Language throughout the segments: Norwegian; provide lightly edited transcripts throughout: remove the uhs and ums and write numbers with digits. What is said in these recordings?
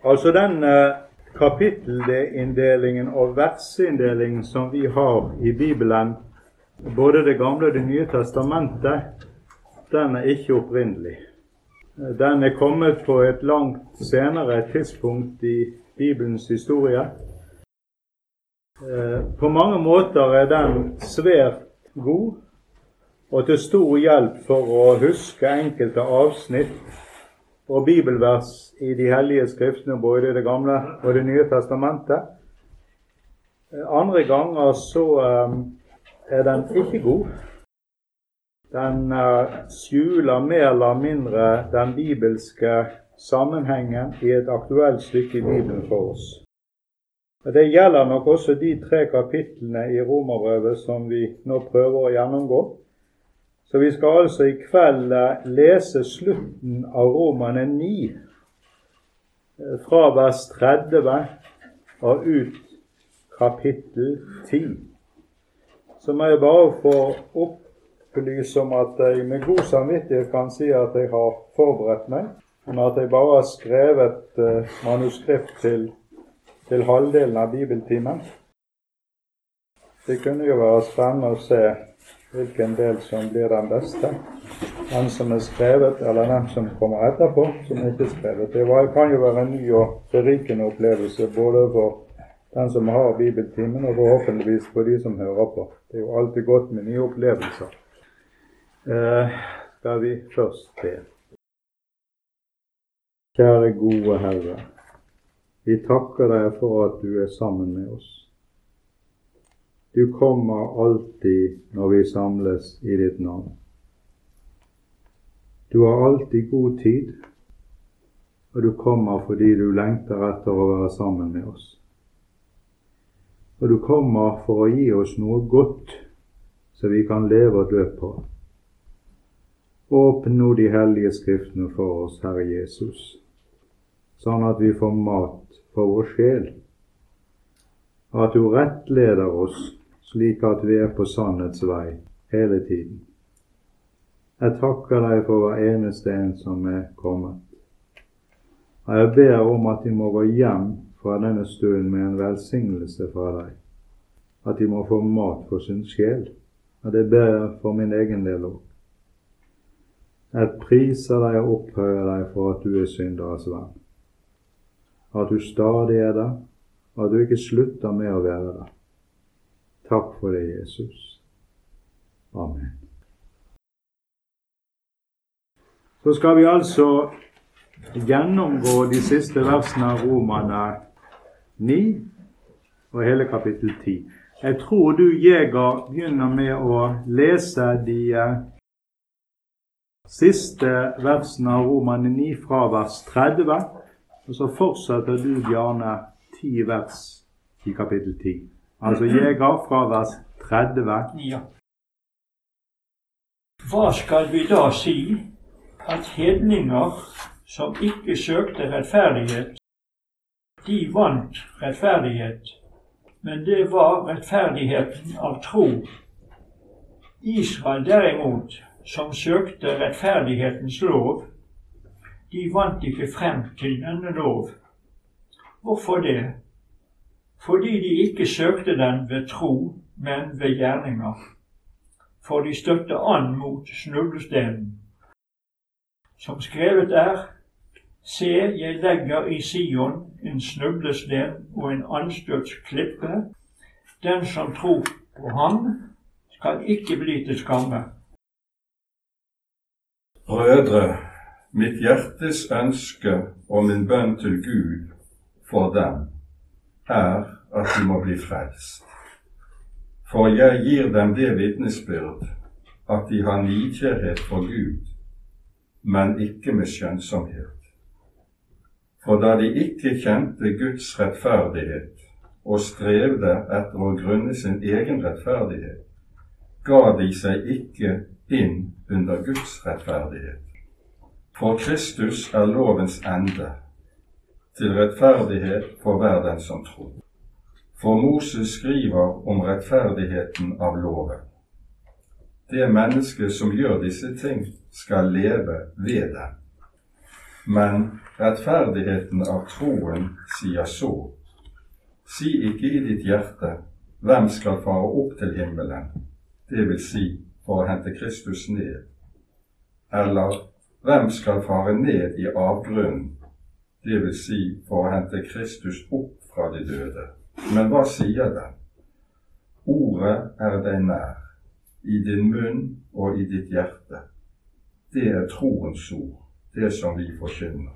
Altså den kapittelinndelingen og verseinndelingen som vi har i Bibelen, både Det gamle og Det nye testamentet, den er ikke opprinnelig. Den er kommet på et langt senere tidspunkt i Bibelens historie. På mange måter er den svært god og til stor hjelp for å huske enkelte avsnitt og bibelvers i de hellige skriftene, både i Det gamle og Det nye testamentet. Andre ganger så er den ikke god. Den skjuler mer eller mindre den bibelske sammenhengen i et aktuelt stykke i Bibelen for oss. Det gjelder nok også de 3 kapitlene i Romerbrevet som vi nå prøver å gjennomgå. Så vi skal altså i kveld lese slutten av Romerne 9, fra vers 30 og ut kapittel 10. Så må jeg bare få opplyse om at jeg med god samvittighet kan si at jeg har forberedt meg, men at jeg bare har skrevet manuskript til halvdelen av bibeltimen. Det kunne jo være spennende å se hvilken del som blir den beste. Den som er skrevet, eller den som kommer etterpå, som ikke er skrevet. Det kan jo være en ny og berikende opplevelse, både for den som har bibeltimen, og forhåpentligvis for de som hører på. Det er jo alltid godt med nye opplevelser. Skal vi først be. Kjære gode Herre, vi takker deg for at du er sammen med oss. Du kommer alltid når vi samles i ditt navn. Du har alltid god tid, og du kommer fordi du lengter etter å være sammen med oss. Og du kommer for å gi oss noe godt, så vi kan leve og dø på. Åpne nå de hellige skriftene for oss, Herre Jesus, sånn at vi får mat for vår sjel, og at du rettleder oss slik at vi er på sannhets vei hele tiden. Jeg takker deg for hver eneste en som er kommet. Og jeg ber om at de må gå hjem fra denne stunden med en velsignelse fra deg. At de må få mat for sin sjel. Og det ber jeg for min egen del også. Jeg priser deg og opphøyer deg for at du er synderes venn. At du stadig er der, og at du ikke slutter med å være der. Takk for det, Jesus. Amen. Så skal vi altså gjennomgå de siste versene av Romerne 9 og hele kapittel 10. Jeg tror du, Jeger, begynner med å lese de siste versene av Romerne 9 fra vers 30, og så fortsetter du, Bjarne, 10 vers i kapittel 10. Altså Jeger fra vers 30. Ja. Hva skal vi da si? At hedninger som ikke søkte rettferdighet, de vant rettferdighet, men det var rettferdigheten av tro. Israel derimot, som søkte rettferdighetens lov, de vant ikke frem til denne lov. Hvorfor det? Fordi de ikke søkte den ved tro, men ved gjerninger. For de støtte an mot snublestenen. Som skrevet er, se, jeg legger i Sion en snublesten og en anstøtsklippe. Den som tror på ham, skal ikke bli til skamme. Brødre, mitt hjertes ønske og min bønn til Gud for dem er at de må bli frelst. For jeg gir dem det vitnesbyrd at de har nidkjærhet for Gud, men ikke med skjønnsomhet. For da de ikke kjente Guds rettferdighet og strevde etter å grunne sin egen rettferdighet, ga de seg ikke inn under Guds rettferdighet. For Kristus er lovens ende, til rettferdighet for hver den som tror. For Moses skriver om rettferdigheten av loven. Det menneske som gjør disse ting, skal leve ved dem. Men Rettferdigheten av troen sier så: si ikke i ditt hjerte, hvem skal fare opp til himmelen, det vil si, for å hente Kristus ned, eller hvem skal fare ned i avgrunnen, det vil si, for å hente Kristus opp fra de døde. Men hva sier den? Ordet er deg nær, i din munn og i ditt hjerte. Det er troens ord, det som vi forkynner.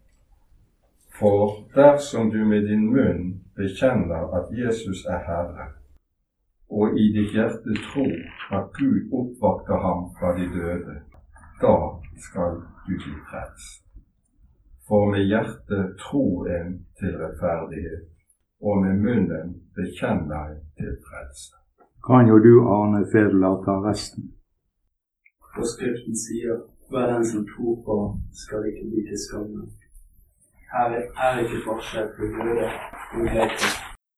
For dersom du med din munn bekjenner at Jesus er Herre, og i ditt hjerte tror at Gud oppvakte ham fra de døde, da skal du bli frelst. For med hjertet tror en til rettferdighet, og med munnen bekjenner en til frelse. Kan jo du, Arne Fedler, ta resten? Og Skriften sier, hver den som tror på skal ikke bli til skamme. Her er ikke forskjell på jøde og greker.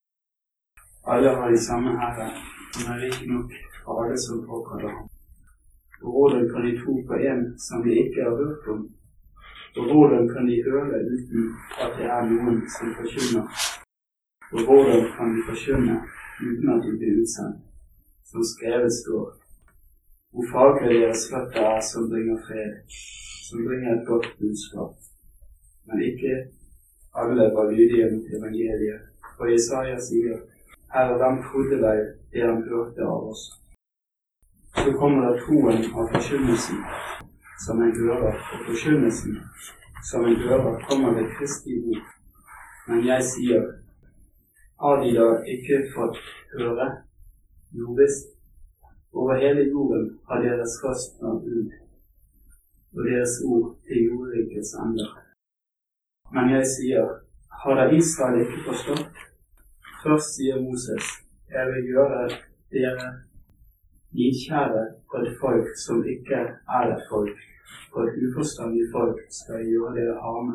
Alle har de samme Herre, som er rik nok for alle som påkaller ham. Og hvordan kan de tro på en som de ikke har hørt om? Og hvordan kan de høre uten at det er noen som forkynner? Og hvordan kan de forkynne uten at de blir utsendt? Som skrevet står: hvor fagre deres føtter er som bringer fred, som bringer et godt budskap. Men ikke alle var lydige mot evangeliet. For Jesaja sier: Herre, hvem trodde deg det han hørte av oss? Så kommer det troen av forkynnelsen, som en hører, og forkynnelsen, som en hører, kommer ved Kristi ord. Men jeg sier, har de da ikke fått høre? Jo visst, over hele jorden har deres røst nådd ut, og deres ord til jordrikets ender. Men jeg sier, har da Israel ikke forstått? Først sier Moses, jeg vil gjøre dere nidkjære på et folk som ikke er et folk, på et uforstandig folk skal jeg gjøre dere arme.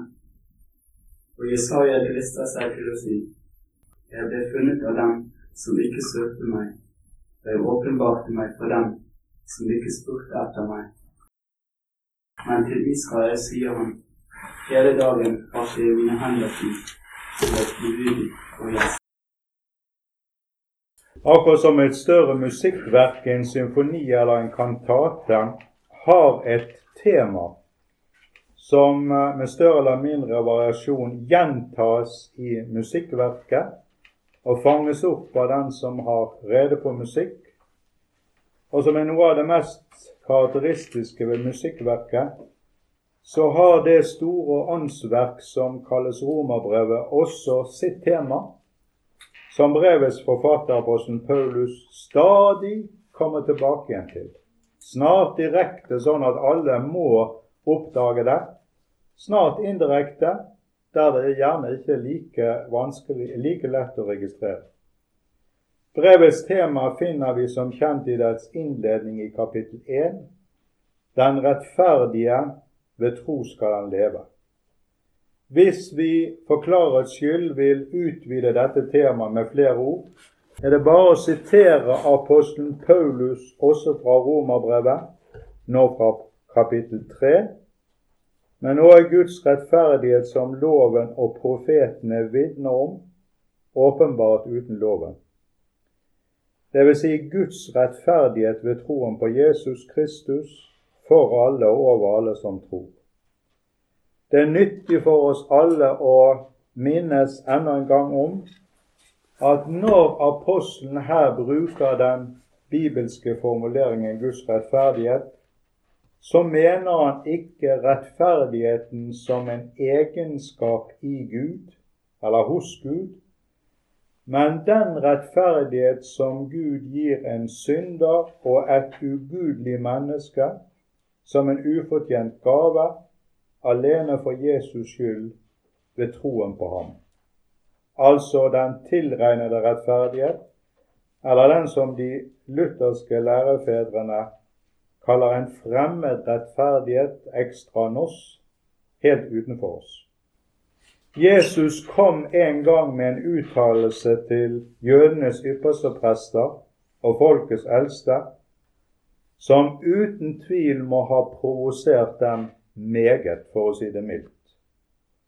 Og Jesaja drister seg til å si, jeg ble funnet av dem som ikke søkte meg, og jeg åpenbarte meg for dem som ikke spurte etter meg. Men til Israel sier han, hele dagen varsler jeg mine hender til et ulydig og gjest. Akkurat som et større musikkverk, en symfoni eller en kantate, har et tema som med større eller mindre variasjon gjentas i musikkverket og fanges opp av den som har rede på musikk, og som er noe av det mest karakteristiske ved musikkverket, så har det store åndsverk som kalles Romerbrevet også sitt tema, som brevets forfatter apostelen Paulus stadig kommer tilbake igjen til. Snart direkte sånn at alle må oppdage det, snart indirekte der det gjerne ikke er like lett å registrere. Brevets tema finner vi som kjent i dets innledning i kapittel 1. Den rettferdige ved tro skal han leve. Hvis vi for klarhets skyld vil utvide dette temaet med flere ord, er det bare å sitere apostelen Paulus også fra Romerbrevet, nå fra kapittel 3, men nå er Guds rettferdighet som loven og profetene vitner om, åpenbart uten loven. Det vil si Guds rettferdighet ved troen på Jesus Kristus for alle og over alle som tror. Det er nyttig for oss alle å minnes enda en gang om at når apostelen her bruker den bibelske formuleringen Guds rettferdighet, så mener han ikke rettferdigheten som en egenskap i Gud, eller hos Gud, men den rettferdighet som Gud gir en synder og et ugudelig menneske som en ufortjent gave, alene for Jesus skyld ved troen på ham. Altså den tilregnede rettferdighet, eller den som de lutherske lærefedrene kaller en fremmed rettferdighet extra nos, helt utenfor oss. Jesus kom en gang med en uttalelse til jødenes ypperste prester og folkets eldste, som uten tvil må ha provosert dem meget, for å si det mildt.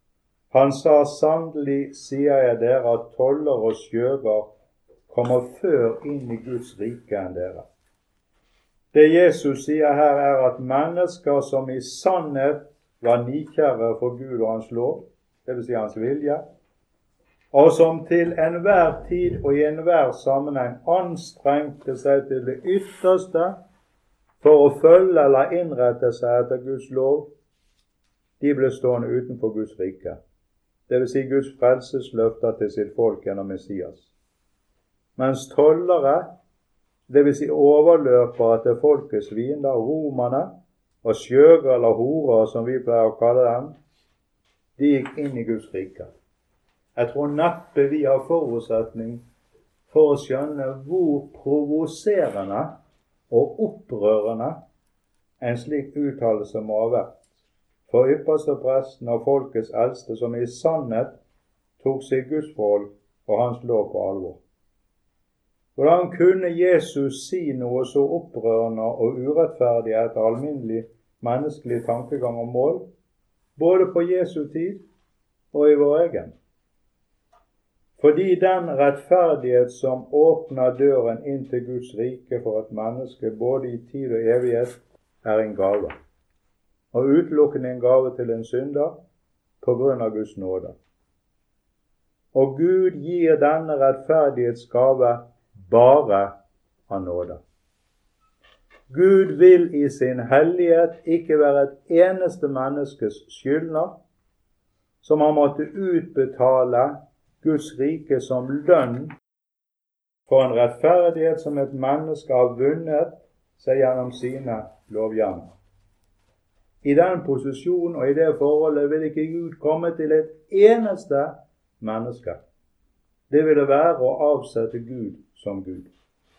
Han sa, sannelig sier jeg dere at toller og skjøger kommer før inn i Guds rike enn dere. Det Jesus sier her er at mennesker som i sannhet var nikjære for Gud og hans lov, det vil si hans vilje, og som til enhver tid og i enhver sammenheng anstrengte seg til det ytterste for å følge eller innrette seg etter Guds lov, de ble stående utenfor Guds rike. Det vil si Guds frelsesløfter til sitt folk gjennom Messias. Mens tollere, det vil si overløpere til folkets fiender, romerne, og skjøger eller horer, som vi pleier å kalle dem, de gikk inn i Guds rike. Jeg tror neppe vi har forutsetning for å skjønne hvor provoserende og opprørende en slik uttalelse må ha vært for ypperstepresten og folkets eldste, som i sannhet tok sitt gudsforhold og hans lov på alvor. Hvordan kunne Jesus si noe så opprørende og urettferdig etter alminnelig menneskelig tankegang og mål, både på Jesu tid og i vår egen? Fordi den rettferdighet som åpner døren inn til Guds rike for et menneske, både i tid og evighet, er en gave. Og utelukkende en gave til en synder på grunn av Guds nåde. Og Gud gir denne rettferdighetsgave bare av nåde. Gud vil i sin hellighet ikke være et eneste menneskes skyldner, som har måttet utbetale Guds rike som lønn for en rettferdighet som et menneske har vunnet seg gjennom sine lovgjerninger. I den posisjonen og i det forholdet vil ikke Gud komme til et eneste menneske. Det ville være å avsette Gud som Gud.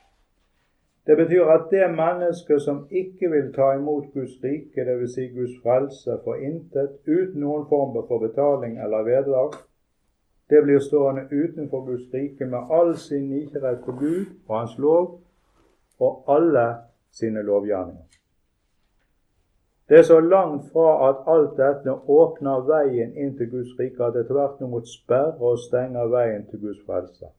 Det betyr at det menneske som ikke vil ta imot Guds rike, det vil si Guds frelse for intet, uten noen form for betaling eller vederlag, det blir stående utenfor Guds rike med all sin nikjærhet for Gud og hans lov og alle sine lovgjerninger. Det er så langt fra at alt dette åpner veien inn til Guds rike, at det tvert imot sperrer og stenger veien til Guds frelse.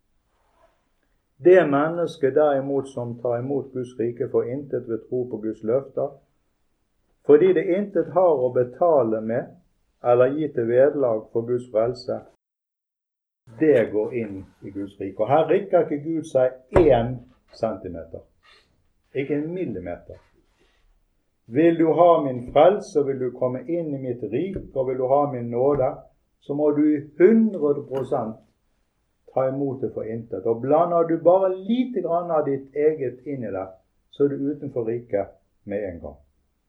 Det menneske derimot som tar imot Guds rike, får intet ved tro på Guds løfter, fordi det intet har å betale med eller gi til vederlag for Guds frelse, det går inn i Guds rike. Og her rikker ikke Gud seg 1 centimeter, ikke 1 millimeter. Vil du ha min frelse, og vil du komme inn i mitt rike, og vil du ha min nåde, så må du 100% ta imot det for intet. Og blander du bare lite grann av ditt eget inn i det, så er du utenfor riket med en gang.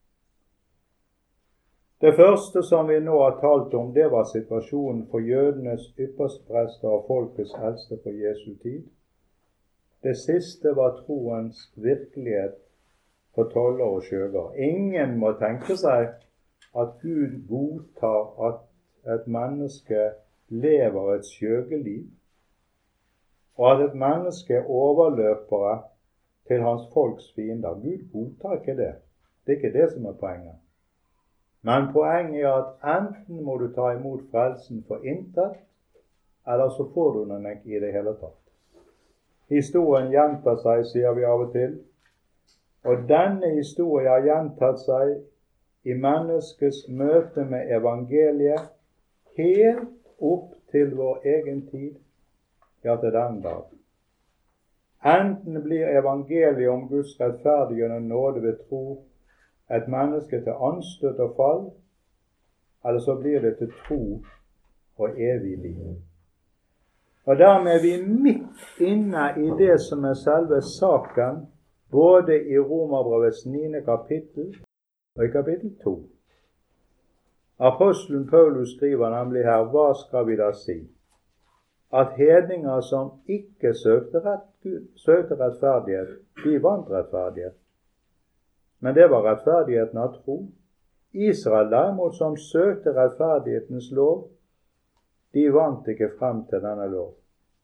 Det første som vi nå har talt om, det var situasjonen for jødenes yppersteprester og folkets eldste på Jesu tid. Det siste var troens virkelighet for toller og skjøger. Ingen må tenke seg at Gud godtar at et menneske lever et skjøgeliv, og at et menneske er overløpere til hans folks fiender. Gud godtar ikke det. Det er ikke det som er poenget. Men poenget er at enten må du ta imot frelsen for intet, eller så får du den ikke i det hele tatt. Historien gjentar seg, sier vi av og til, og denne historien har gjentatt seg i menneskets møte med evangeliet helt opp til vår egen tid, ja til den dag. Enten blir evangeliet om Guds rettferdiggjørende nåde ved tro et menneske til anstøt og fall, eller så blir det til tro og evig liv. Og dermed er vi midt inne i det som er selve saken, både i Romerbrevets 9. kapittel og i kapittel 2. Apostelen Paulus skriver nemlig her, hva skal vi da si? At hedninger som ikke søkte rettferdighet, de vant rettferdighet. Men det var rettferdigheten av tro. Israel derimot, som søkte rettferdighetens lov, de vant ikke frem til denne lov.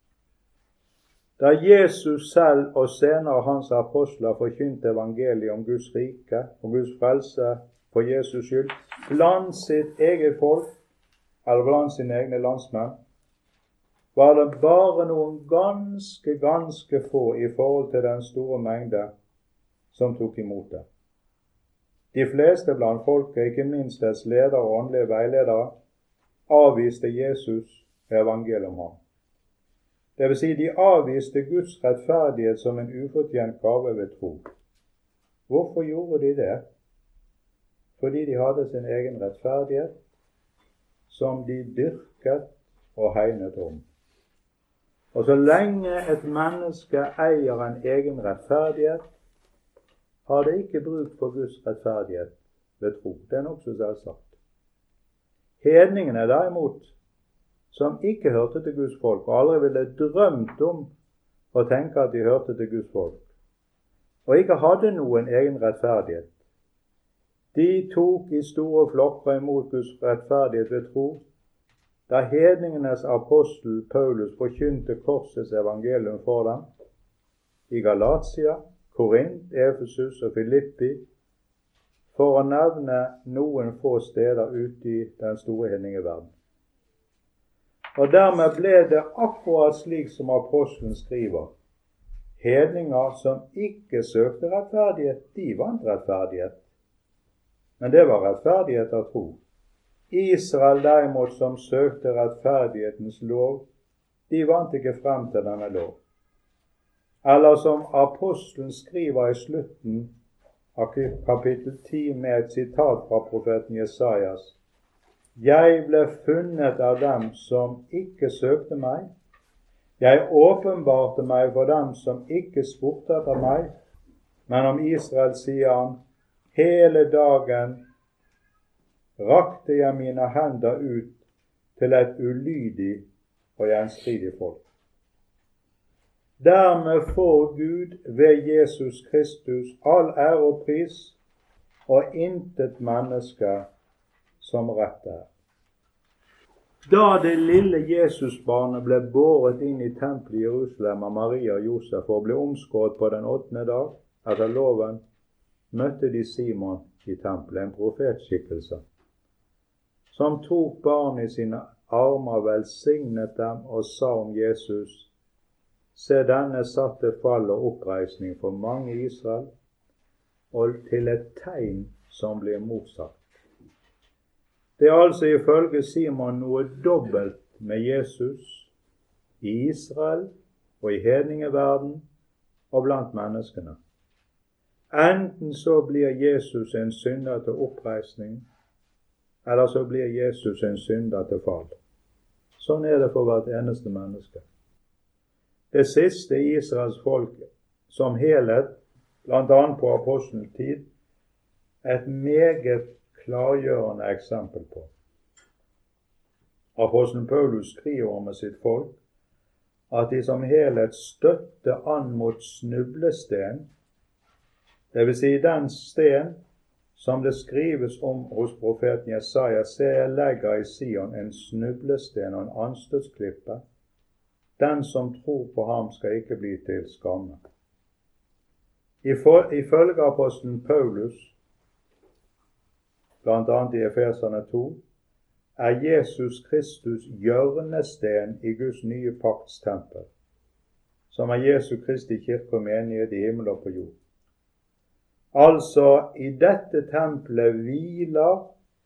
Da Jesus selv og senere hans apostler forkynte evangeliet om Guds rike og Guds frelse for Jesus skyld blant sitt eget folk, eller blant sine egne landsmenn, var det bare noen ganske få i forhold til den store mengde som tok imot det. De fleste blant folket, ikke minst dets ledere og åndelige veiledere, avviste Jesus evangeliet om ham. Det vil si, de avviste Guds rettferdighet som en ufortjent gave ved tro. Hvorfor gjorde de det? Fordi de hadde sin egen rettferdighet, som de dyrket og hegnet om. Og så lenge et menneske eier en egen rettferdighet, har det ikke bruk for Guds rettferdighet ved tro. Det er nok så selvsagt. Hedningene derimot, som ikke hørte til Guds folk, og aldri ville drømt om å tenke at de hørte til Guds folk, og ikke hadde noen egen rettferdighet, de tok i store flokker imot Guds rettferdighet ved tro, da hedningenes apostel Paulus forkynte korsets evangelium for dem, i Galatia, Korint, Efesus og Filippi, for å nevne noen få steder ute i den store hedningeverden. Og dermed ble det akkurat slik som apostelen skriver. Hedninger som ikke søkte rettferdighet, de vant rettferdighet. Men det var rettferdighet av tro. Israel derimot, som søkte rettferdighetens lov, de vant ikke frem til denne lov. Eller som apostelen skriver i slutten av kapittel 10 med et sitat fra profeten Jesajas: Jeg ble funnet av dem som ikke søkte meg. Jeg åpenbarte meg for dem som ikke spurte etter meg. Men om Israel sier han: Hele dagen rakte jeg mine hender ut til et ulydig og gjenstridig folk. Dermed får Gud ved Jesus Kristus all ære og pris, og intet menneske som rett er. Da det lille Jesusbarnet ble båret inn i tempelet i Jerusalem av Maria og Josef og ble omskåret på den 8. dag etter loven, møtte de Simon i tempelet, en profetskikkelse, som tok barnet i sine armer, velsignet dem og sa om Jesus: Se, denne satt til fall og oppreisning for mange i Israel, og til et tegn som blir motsagt. Det er altså ifølge Simon noe dobbelt med Jesus i Israel og i hedningeverden og blant menneskene. Enten så blir Jesus en synder til oppreisning, eller så blir Jesus en synder til fall. Sånn er det for hvert eneste menneske. Det siste Israels folk som helhet, blant annet på apostelens tid, et meget klargjørende eksempel på. Apostelen Paulus skriver med sitt folk at de som helhet støtte an mot snublesten, det vil si den sten som det skrives om hos profeten Jesaja: Se, jeg legger i Sion en snublesten og en anstøtsklippe. Den som tror på ham skal ikke bli til skamme. Ifølge apostelen Paulus, blant annet i Efeserne 2, er Jesus Kristus hjørnesten i Guds nye pakts tempel, som er Jesu Kristi kirke og menighet i himmel og på jord. Altså, i dette tempelet hviler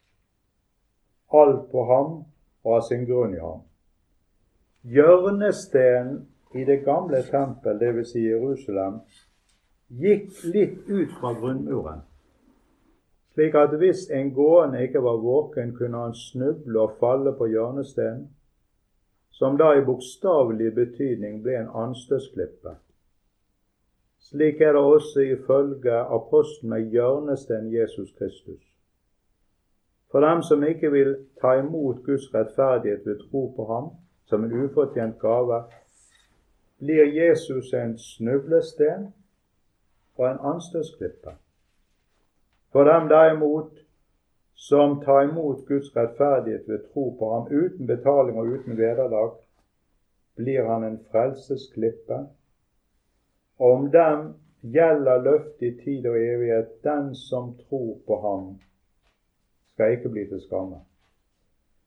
alt på ham og har sin grunn i ham. Hjørnestenen i det gamle tempel, det vil si Jerusalem, gikk litt ut fra grunnmuren, slik at hvis en gående ikke var våken, kunne han snuble og falle på hjørnestenen, som da i bokstavelig betydning ble en anstøtsklippe. Slik er det også ifølge apostelen med hjørnesten Jesus Kristus. For dem som ikke vil ta imot Guds rettferdighet ved tro på ham som en ufortjent gave, blir Jesus en snublesten og en anstøtsklippe. For dem derimot som tar imot Guds rettferdighet ved tro på ham uten betaling og uten vederlag, blir han en frelsesklippe. Og om dem gjelder løftet i tid og evighet: den som tror på ham skal ikke bli til skamme.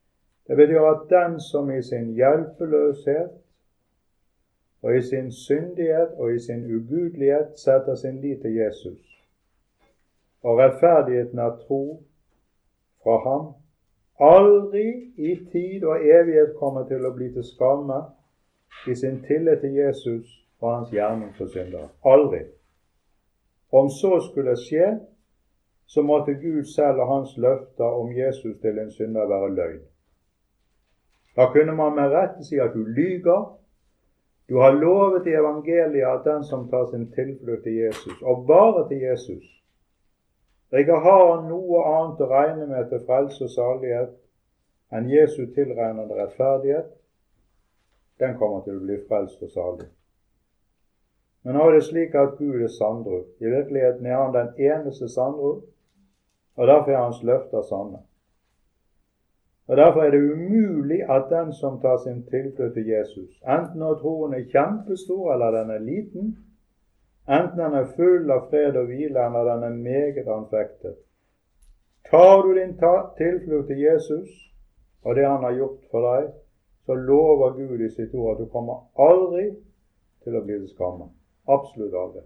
Det betyr at den som i sin hjelpeløshet og i sin syndighet og i sin ugudelighet setter sin lit til Jesus, og rettferdigheten er tro fra ham, aldri i tid og evighet kommer til å bli til skamme i sin tillit til Jesus og hans gjerning for syndere. Aldri. Om så skulle skje, så måtte Gud selv og hans løfter om Jesus til en synder være løgn. Da kunne man med rette si at du lyger. Du har lovet i evangeliet at den som tar sin tilflukt til Jesus, og bare til Jesus, ikke har noe annet å regne med til frelse og salighet enn Jesu tilregnede rettferdighet, den kommer til å bli frelst og salig. Men nå er det slik at Gud er sannro. I virkeligheten er han den eneste sannro, og derfor er hans løfter sanne. Og derfor er det umulig at den som tar sin tilflukt til Jesus, enten når troen er kjempestor eller den er liten, enten den er full av fred og hvile eller den er meget anfektet, tar du din tilflukt til Jesus og det han har gjort for deg, så lover Gud i sitt ord at du kommer aldri til å bli til skamme. Absolutt aldri.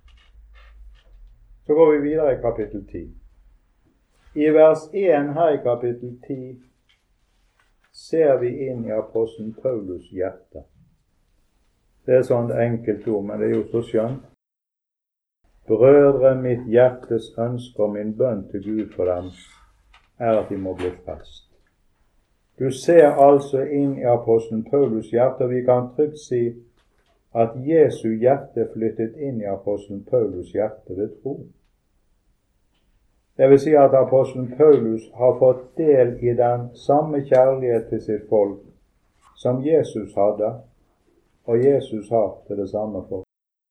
Så går vi videre i kapittel 10. I vers 1 her i kapittel 10 ser vi inn i apostelen Paulus hjerte. Det er sånn enkelt ord, men det er jo så skjønt. Brødre, mitt hjertes ønske og min bønn til Gud for dem er at de må bli frelst. Du ser altså inn i apostelen Paulus hjerte, og vi kan trygt si at Jesu hjerte flyttet inn i apostelen Paulus hjerte ved tro. Det vil si at apostelen Paulus har fått del i den samme kjærlighet til sitt folk som Jesus hadde, og Jesus har til det samme folk.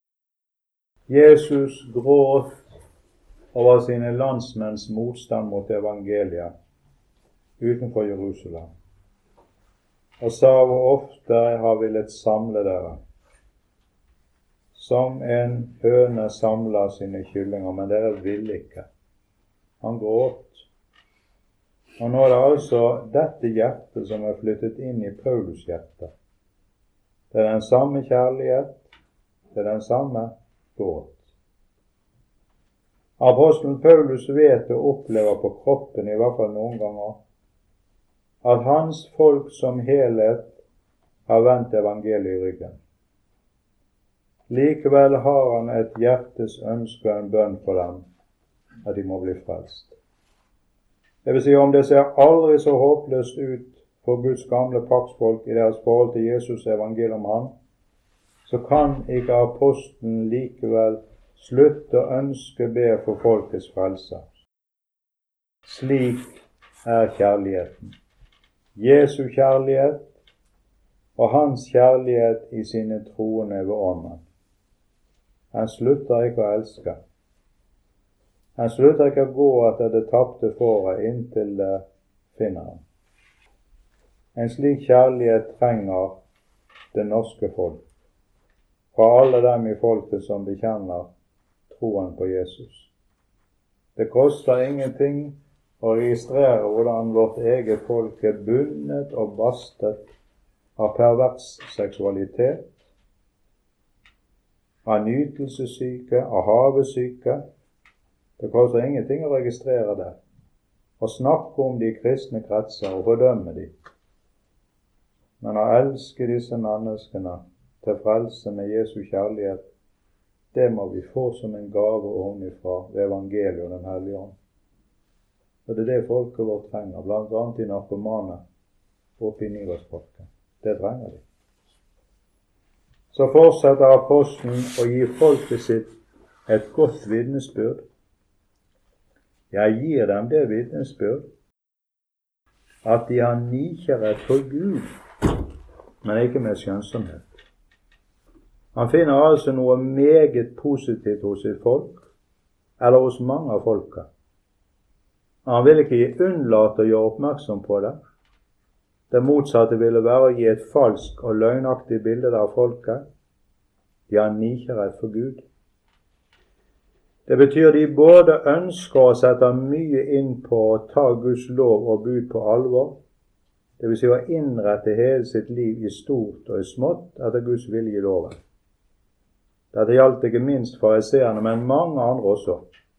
Jesus gråt over sine landsmenns motstand mot evangeliet utenfor Jerusalem, og sa hvor ofte jeg har villet samle dere, som en høne samler sine kyllinger, men dere ville ikke. Han gråt. Og nå er det altså dette hjertet som er flyttet inn i Paulus hjerte. Det er den samme kjærlighet, det er den samme gråt. Apostelen Paulus vet og opplever på kroppen, i hvert fall noen ganger, at hans folk som helhet har vendt evangeliet i ryggen. Likevel har han et hjertes ønske og en bønn for dem, at de må bli frelst. Det vil si, om det ser aldri så håpløst ut for Guds gamle paktsfolk i deres forhold til Jesus evangelium om han, så kan ikke apostelen likevel slutte å ønske be for folkets frelse. Slik er kjærligheten. Jesu kjærlighet og hans kjærlighet i sine troende ved ånden. Han slutter ikke å elske. Han slutter ikke å gå etter det tapte fåret inntil det finner ham. En slik kjærlighet trenger det norske folk, fra alle dem i folket som bekjenner troen på Jesus. Det koster ingenting å registrere hvordan vårt eget folk er bundet og bastet av pervers seksualitet, av nytelsessyke, av havesyke. Det koster ingenting å registrere det, og snakke om de kristne kretser og fordømme de. Men å elske disse menneskene til frelse med Jesu kjærlighet, det må vi få som en gave ovenifra ved evangeliet og den hellige ånd. Og det er det folket vårt trenger, blant annet de narkomane oppe i Nivåsparken. Det trenger de. Så fortsetter apostelen å gi folket sitt et godt vitnesbyrd. Jeg gir dem det vitnesbyrd at de har nikjærhet for Gud, men ikke med skjønnsomhet. Han finner altså noe meget positivt hos sitt folk, eller hos mange av folket. Han vil ikke unnlate å gjøre oppmerksom på det. Det motsatte ville være å gi et falsk og løgnaktig bilde av folket. De har nikjærhet for Gud. Det betyr de både ønsker å sette mye inn på å ta Guds lov og bud på alvor, Det vil si å innrette hele sitt liv i stort og i smått etter Guds vilje i loven. Dette gjaldt ikke minst fariseerne, men mange andre også.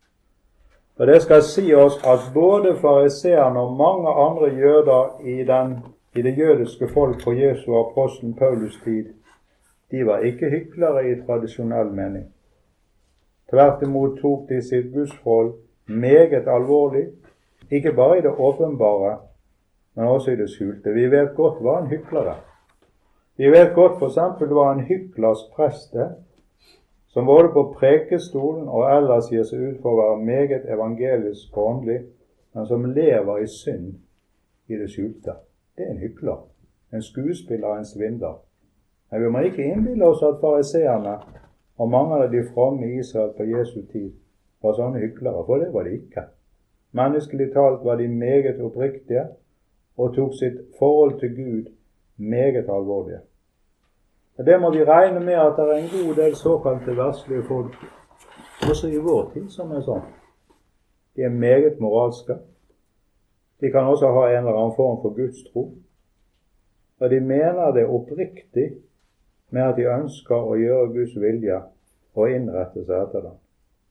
Og det skal si oss at både fariseerne og mange andre jøder i det jødiske folk på Jesu og apostelen Paulus tid, de var ikke hyklere i tradisjonell mening. Tvert imot tok de sitt gudsforhold meget alvorlig, ikke bare i det åpenbare, men også i det skjulte. Vi vet godt hva en hykler er. Vi vet godt for eksempel hva en hyklers prest er, som både på prekestolen og ellers gir seg ut for å være meget evangelisk og åndelig, men som lever i synd i det skjulte. Det er en hykler, en skuespiller, en svindler. Men vi må ikke innbille oss at fariseerne og mange av de fromme i Israel på Jesu tid var sånne hyklere, for det var de ikke. Menneskelig talt var de meget oppriktige og tok sitt forhold til Gud meget alvorlige. Og det må vi regne med at det er en god del såkalte verslige folk, også i vår tid, som er sånn. De er meget moralske. De kan også ha en eller annen form for Guds tro. Og de mener det oppriktig med at de ønsker å gjøre Guds vilje og innrette seg etter den.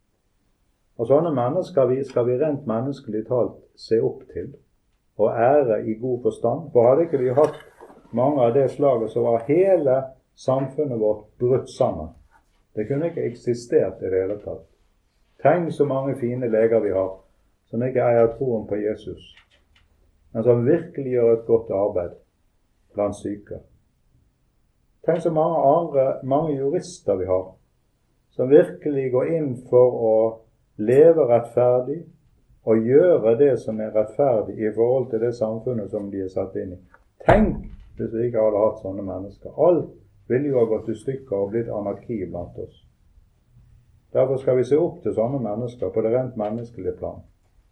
Og sånne mennesker skal vi rent menneskelig talt se opp til og ære i god forstand. For hadde ikke vi hatt mange av det slaget, så var hele samfunnet vårt brutt sammen. Det kunne ikke eksistert i det hele tatt. Tenk så mange fine leger vi har, som ikke eier troen på Jesus, men som virkelig gjør et godt arbeid blant syke. Tenk så mange jurister vi har, som virkelig går inn for å leve rettferdig og gjøre det som er rettferdig i forhold til det samfunnet som de er satt inn i. Tenk hvis vi ikke hadde hatt sånne mennesker. Alt ville jo ha gått i stykker og blitt anarki blant oss. Derfor skal vi se opp til sånne mennesker på det rent menneskelige plan.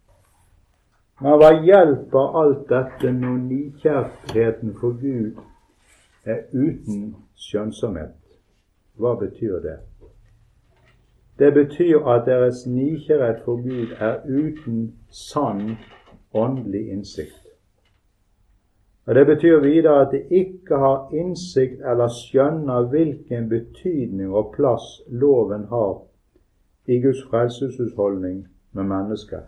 Men hva hjelper alt dette når nidkjærheten for Gud er uten skjønnsomhet? Hva betyr det? Det betyr at deres nidkjærhet for Gud er uten sann åndelig innsikt. Og det betyr videre at de ikke har innsikt eller skjønner hvilken betydning og plass loven har i Guds frelseshusholdning med mennesker.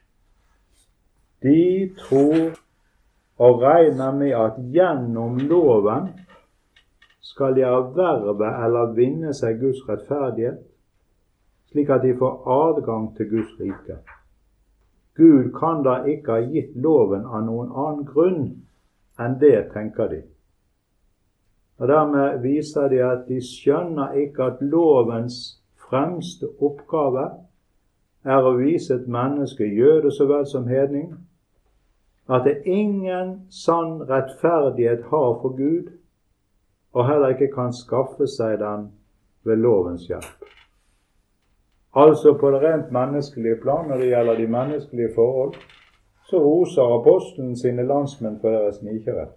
De tror og regner med at gjennom loven skal de erverve eller vinne seg Guds rettferdighet, slik at de får adgang til Guds rike. Gud kan da ikke ha gitt loven av noen annen grunn enn det, tenker de. Og dermed viser de at de skjønner ikke at lovens fremste oppgave er å vise et menneske, jøde så vel som hedning, at det ingen sann rettferdighet har for Gud, og heller ikke kan skaffe seg den ved lovens hjelp. Altså på det rent menneskelige plan, når det gjelder de menneskelige forhold, så roser apostelen sine landsmenn for deres nidkjærhet.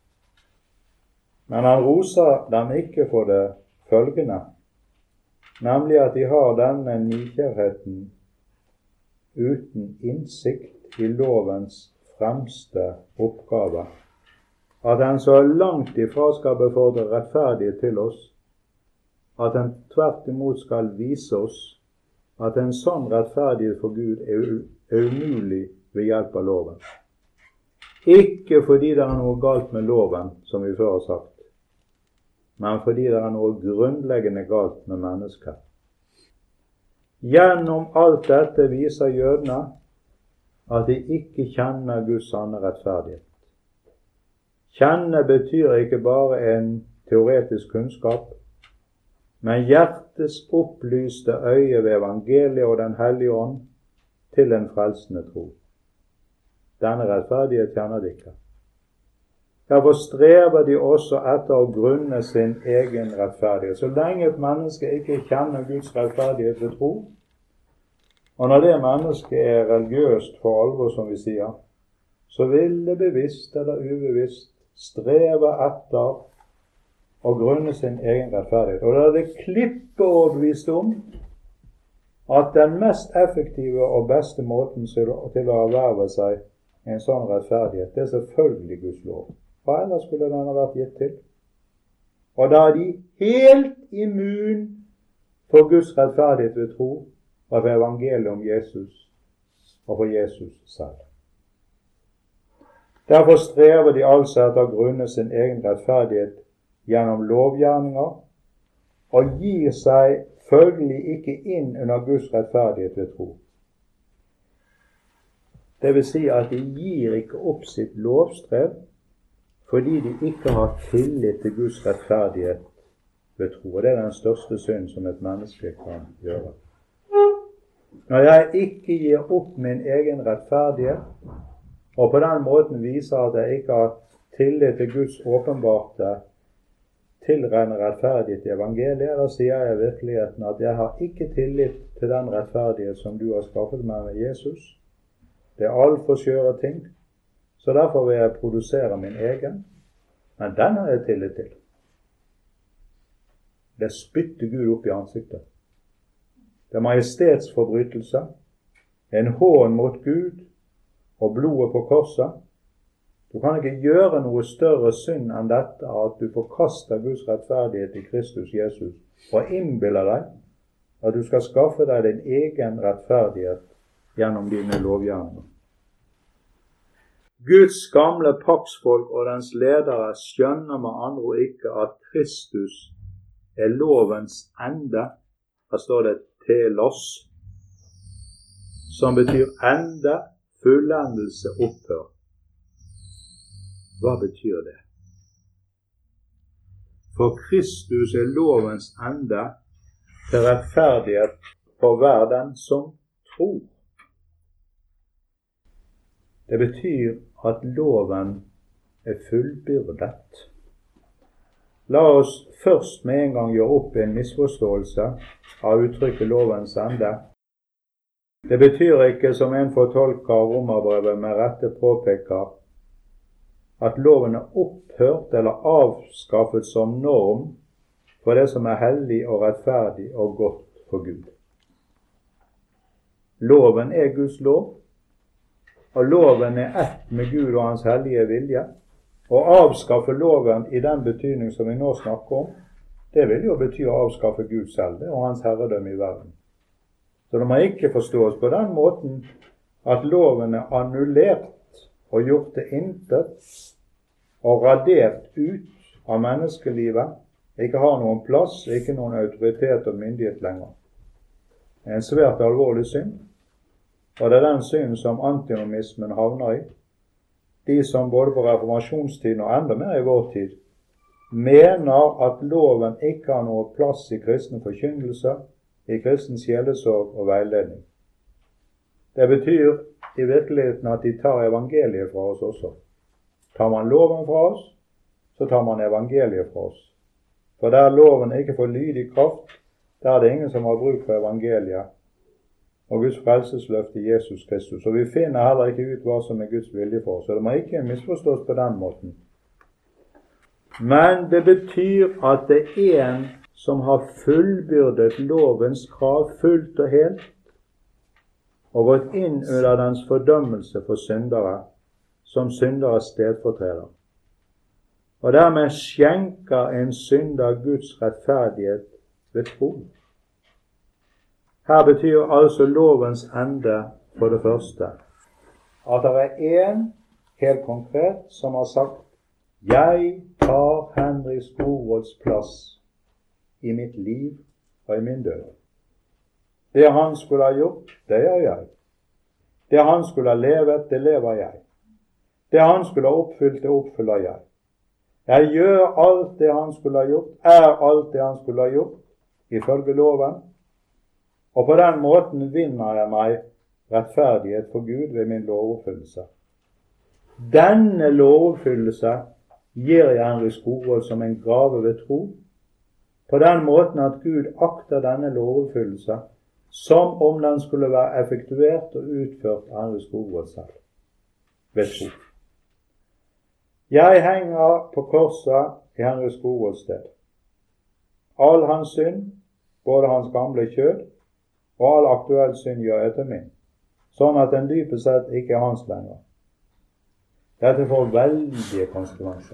Men han roser dem ikke for det følgende, nemlig at de har denne nidkjærheten uten innsikt i lovens fremste oppgave, at den så langt ifra skal befordre rettferdighet til oss, at den tvert imot skal vise oss at en sånn rettferdighet for Gud er umulig ved hjelp av loven. Ikke fordi det er noe galt med loven, som vi før har sagt, men fordi det er noe grunnleggende galt med mennesker. Gjennom alt dette viser jødene at de ikke kjenner Guds sanne rettferdighet. Kjenne betyr ikke bare en teoretisk kunnskap, men hjertets opplyste øye ved evangeliet og den hellige ånd til en frelsende tro. Denne rettferdighet kjenner de ikke. Derfor strever de også etter å grunne sin egen rettferdighet. Så lenge et menneske ikke kjenner Guds rettferdighet ved tro, og når det mennesket er religiøst for alvor, som vi sier, så vil det bevisst eller ubevisst streve etter å grunne sin egen rettferdighet. Og da er det klippeoverbevist om at den mest effektive og beste måten til å erverve seg en sånn rettferdighet, det er selvfølgelig Guds lov. Hva ellers skulle den ha vært gitt til? Og da er de helt immun for Guds rettferdighet ved tro og for evangeliet om Jesus og for Jesus selv. Derfor strever de altså etter å grunne sin egen rettferdighet gjennom lovgjerninger, og gir seg følgelig ikke inn under Guds rettferdighet ved tro. Det vil si at de gir ikke opp sitt lovstrev fordi de ikke har tillit til Guds rettferdighet ved tro. Og det er den største synd som et menneske kan gjøre. Når jeg ikke gir opp min egen rettferdighet, og på den måten viser at jeg ikke har tillit til Guds åpenbarte tilregne rettferdighet i evangeliet, da sier jeg i virkeligheten at jeg har ikke tillit til den rettferdighet som du har skaffet meg med Jesus. Det er alt for skjøre ting, så derfor vil jeg produsere min egen, men den har jeg tillit til. Det spytter Gud opp i ansiktet. Det er majestetsforbrytelse, en hån mot Gud og blodet på korset. Du kan ikke gjøre noe større synd enn dette, at du forkaster Guds rettferdighet i Kristus Jesus og innbiller deg at du skal skaffe deg din egen rettferdighet gjennom dine lovgjerninger. Guds gamle paktsfolk og dens ledere skjønner med andre ord ikke at Kristus er lovens ende. Her står det telos, som betyr ende, fullendelse, opphør. Hva betyr det? For Kristus er lovens ende til rettferdighet for hver den som tror. Det betyr at loven er fullbyrdet. La oss først med en gang gjøre opp en misforståelse av uttrykket lovens ende. Det betyr ikke, som en fortolker Romerbrevet med rette påpeker, at loven er opphørt eller avskaffet som norm for det som er hellig og rettferdig og godt for Gud. Loven er Guds lov, og loven er ett med Gud og hans hellige vilje. Å avskaffe loven i den betydning som vi nå snakker om, det vil jo bety å avskaffe Gud selv og hans herredømme i verden. Så det må ikke forstås på den måten at loven er annullert og gjort til intet og radert ut av menneskelivet, ikke har noen plass, ikke noen autoritet og myndighet lenger. Det er en svært alvorlig synd, og det er den synd som antinomismen havner i. De som både på reformasjonstiden og enda mer i vår tid mener at loven ikke har noe plass i kristen forkynnelse, i kristen sjelesorg og veiledning. Det betyr i virkeligheten at de tar evangeliet fra oss også. Tar man loven fra oss, så tar man evangeliet fra oss. For der loven ikke får lydig kraft, der er det ingen som har bruk for evangeliet og Guds frelsesløfte i Jesus Kristus. Og vi finner heller ikke ut hva som er Guds vilje for oss, så det må ikke misforstås på den måten. Men det betyr at det er en som har fullbyrdet lovens krav fullt og helt, og gått inn under dens fordømmelse for syndere, som synderes stedfortreder. Og dermed skjenker en synder Guds rettferdighet ved tro. Her betyr altså lovens ende for det første at det er en helt konkret som har sagt: jeg tar Henry Skogvolds plass i mitt liv og i min død. Det han skulle ha gjort, det gjør jeg. Det han skulle ha levet, det lever jeg. Det han skulle ha oppfylt, det oppfyller jeg. Jeg gjør alt det han skulle ha gjort, alt det han skulle ha gjort, ifølge loven. Og på den måten vinner jeg meg rettferdighet for Gud ved min lovoppfyllelse. Denne lovoppfyllelse gir jeg Henry Skogvold som en gave ved tro, på den måten at Gud akter denne lovoppfyllelse som om den skulle være effektuert og utført av Henry Skogvold selv, ved tro. Jeg henger på korset i Henry Skogvolds sted. All hans synd, både hans gamle kjød, og all aktuell synd gjør etter min, sånn at den dypest sett ikke er hans lenger. Dette får veldige konsekvenser.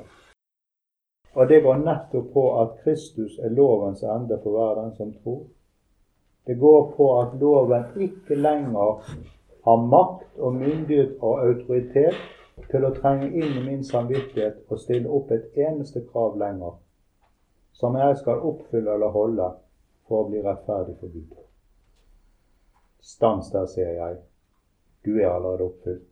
Og det går nettopp på at Kristus er lovens ende for hver den som tror. Det går på at loven ikke lenger har makt og myndighet og autoritet til å trenge inn i min samvittighet og stille opp et eneste krav lenger, som jeg skal oppfylle eller holde for å bli rettferdig for Gud. Stans der, sier jeg. Du er allerede oppfylt.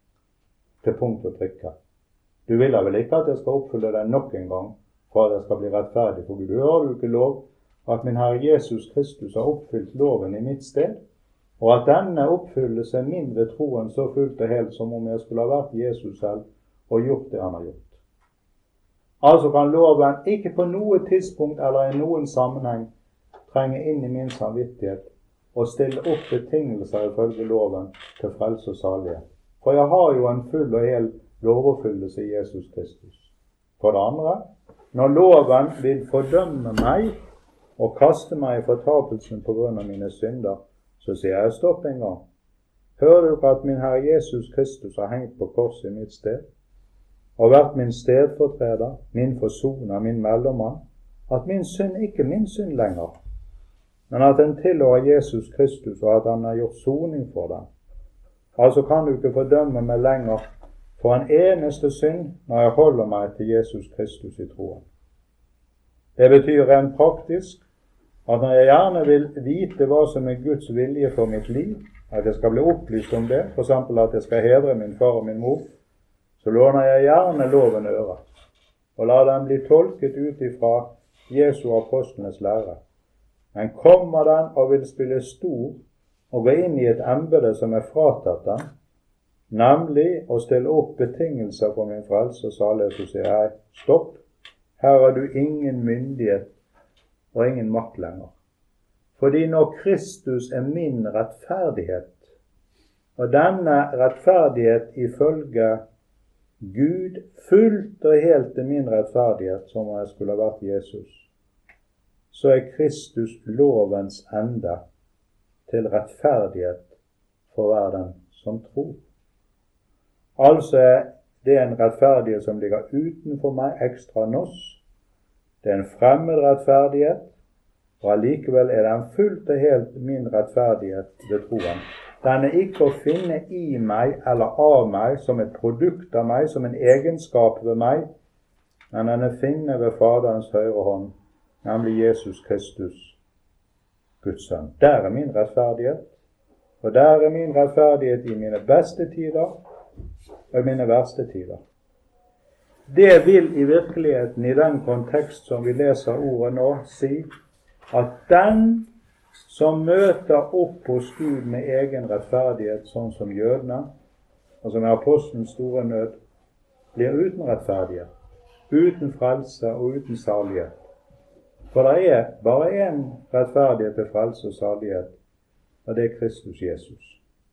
Til punkt og prikke. Du vil da vel ikke at jeg skal oppfylle deg nok en gang for at jeg skal bli rettferdig for Gud. Du hører jo ikke lov at min Herre Jesus Kristus har oppfylt loven i mitt sted, og at denne oppfyllelse er min ved troen så fullt og helt som om jeg skulle ha vært Jesus selv og gjort det han har gjort. Altså kan loven ikke på noe tidspunkt eller i noen sammenheng trenge inn i min samvittighet og stille opp betingelser ifølge loven til frelse og salighet. For jeg har jo en full og hel lovoppfyllelse i Jesus Kristus. For det andre, når loven vil fordømme meg og kaste meg i fortapelsen på grunn av mine synder, så sier jeg stopp en gang. Hører du ikke at min Herre Jesus Kristus har hengt på korset i mitt sted, og vært min stedfortreder, min forsoner, min mellommann, at min synd ikke er min synd lenger, men at den tilhører Jesus Kristus, og at han har gjort soning for den. Altså kan du ikke fordømme meg lenger for en eneste synd når jeg holder meg til Jesus Kristus i troen. Det betyr rent praktisk at når jeg gjerne vil vite hva som er Guds vilje for mitt liv, at jeg skal bli opplyst om det, for eksempel at jeg skal hedre min far og min mor, så låner jeg gjerne loven øre, og lar den bli tolket ut ifra Jesu apostlenes lære. Men kommer den og vil spille stor og gå inn i et embete som er fratatt den, nemlig å stille opp betingelser for min frelse og salighet, så sier jeg, stopp, her har du ingen myndighet og ingen makt lenger. Fordi når Kristus er min rettferdighet, og denne rettferdighet ifølge Gud fullt og helt er min rettferdighet, som om jeg skulle ha vært Jesus, så er Kristus lovens ende til rettferdighet for hver den som tror. Altså er det en rettferdighet som ligger utenfor meg, ekstra nos. Det er en fremmed rettferdighet, og allikevel er den fullt og helt min rettferdighet ved troen. Den er ikke å finne i meg eller av meg, som et produkt av meg, som en egenskap ved meg, men den er finne ved Faderens høyre hånd, nemlig Jesus Kristus, Guds sønn. Der er min rettferdighet, og der er min rettferdighet i mine beste tider og i mine verste tider. Det vil i virkeligheten, i den kontekst som vi leser ordet nå, si at den som møter opp hos Gud med egen rettferdighet, sånn som jødene, og som er apostelens store nød, blir uten rettferdighet, uten frelse og uten salighet. For det er bare en rettferdighet til frelse og salighet, og det er Kristus Jesus.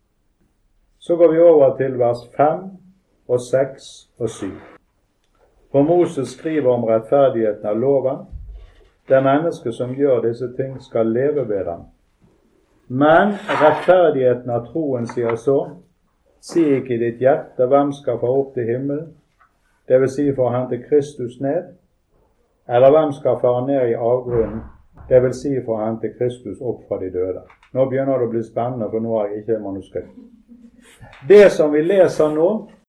Så går vi over til vers 5 og 6 og 7. For Moses skriver om rettferdigheten av loven. Det menneske som gjør disse ting skal leve ved dem. Men rettferdigheten av troen sier så, si ikke i ditt hjerte hvem skal få opp til himmelen, det vil si for å hente Kristus ned, eller hvem skal fare ned i avgrunnen, det vil si for å hente Kristus opp fra de døde. Nå begynner det å bli spennende, for nå har jeg ikke manuskript. Det som vi leser nå,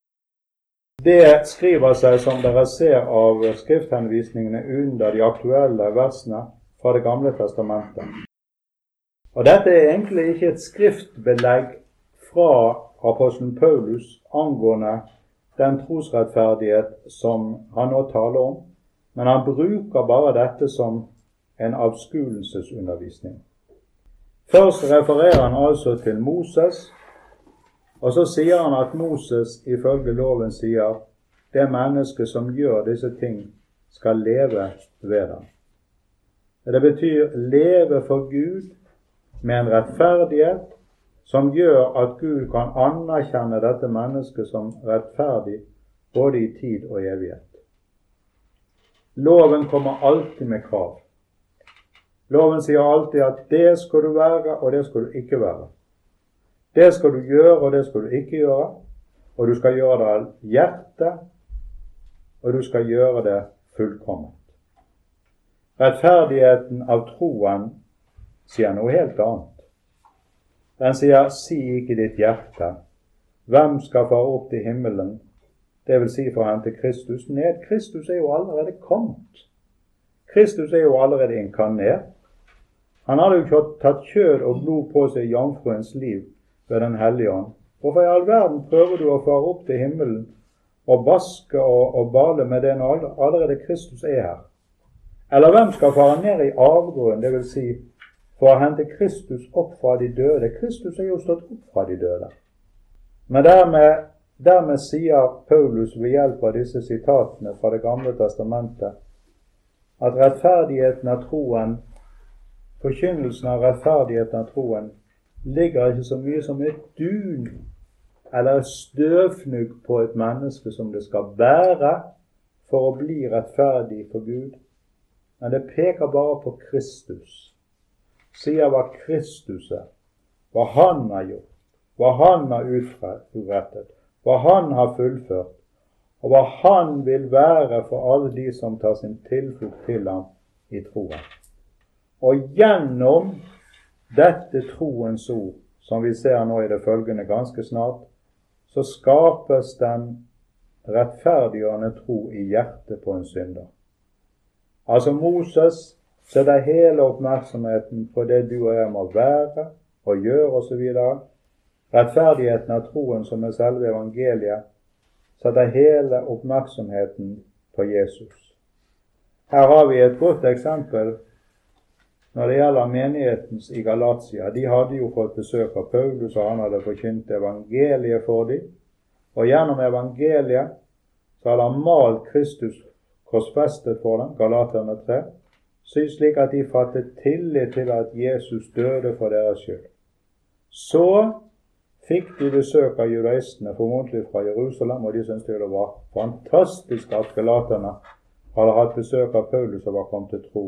det skriver seg, som dere ser av skrifthenvisningene under de aktuelle versene fra Det gamle testamentet. Og dette er egentlig ikke et skriftbelegg fra apostelen Paulus angående den trosrettferdighet som han nå taler om, men han bruker bare dette som en avskuelsesundervisning. Først refererer han altså til Moses, og så sier han at Moses ifølge loven sier det menneske som gjør disse ting skal leve ved dem. Det betyr leve for Gud med en rettferdighet som gjør at Gud kan anerkjenne dette mennesket som rettferdig både i tid og evighet. Loven kommer alltid med krav. Loven sier alltid at det skal du være, og det skal du ikke være. Det skal du gjøre, og det skal du ikke gjøre. og du skal gjøre det av hjertet, og du skal gjøre det fullkomment. Rettferdigheten av troen sier noe helt annet. Den sier, si ikke ditt hjerte, hvem skal fare opp til himmelen, det vil si for å hente Kristus ned. Kristus er jo allerede kommet. Kristus er jo allerede inkarnert. Han hadde jo ikke tatt kjød og blod på seg i jomfruens liv ved den hellige ånd. Hvorfor i all verden prøver du å fare opp til himmelen og baske og bale med det når allerede Kristus er her? Eller hvem skal fare ned i avgrunnen, det vil si for å hente Kristus opp fra de døde? Kristus er jo stått opp fra de døde. Men dermed sier Paulus ved hjelp av disse sitatene fra Det gamle testamentet at rettferdigheten av troen, forkynnelsen av rettferdigheten av troen, ligger ikke så mye som et dun eller et støvfnugg på et menneske som det skal bære for å bli rettferdig for Gud. Men det peker bare på Kristus. Sier hva Kristus er, hva han har gjort, hva han har utrettet, hva han har fullført, og hva han vil være for alle de som tar sin tilflukt til ham i troen. Og gjennom dette troens ord, som vi ser nå i det følgende ganske snart, så skapes den rettferdiggjørende tro i hjertet på en synder. Altså Moses setter hele oppmerksomheten på det du og jeg må være og gjøre og så videre. Rettferdigheten av troen som er selve evangeliet setter hele oppmerksomheten på Jesus. Her har vi et godt eksempel når det gjelder menighetens i Galatia. De hadde jo fått besøk av Paulus, og han hadde forkynt evangeliet for dem. Og gjennom evangeliet så hadde han malt Kristus korsfestet for dem, Galaterne 3, slik at de fattet tillit til at Jesus døde for deres skyld. Så fikk de besøk av judaistene, formodentlig fra Jerusalem, og de syntes det var fantastisk at galaterne hadde hatt besøk av Paulus og var kommet til tro.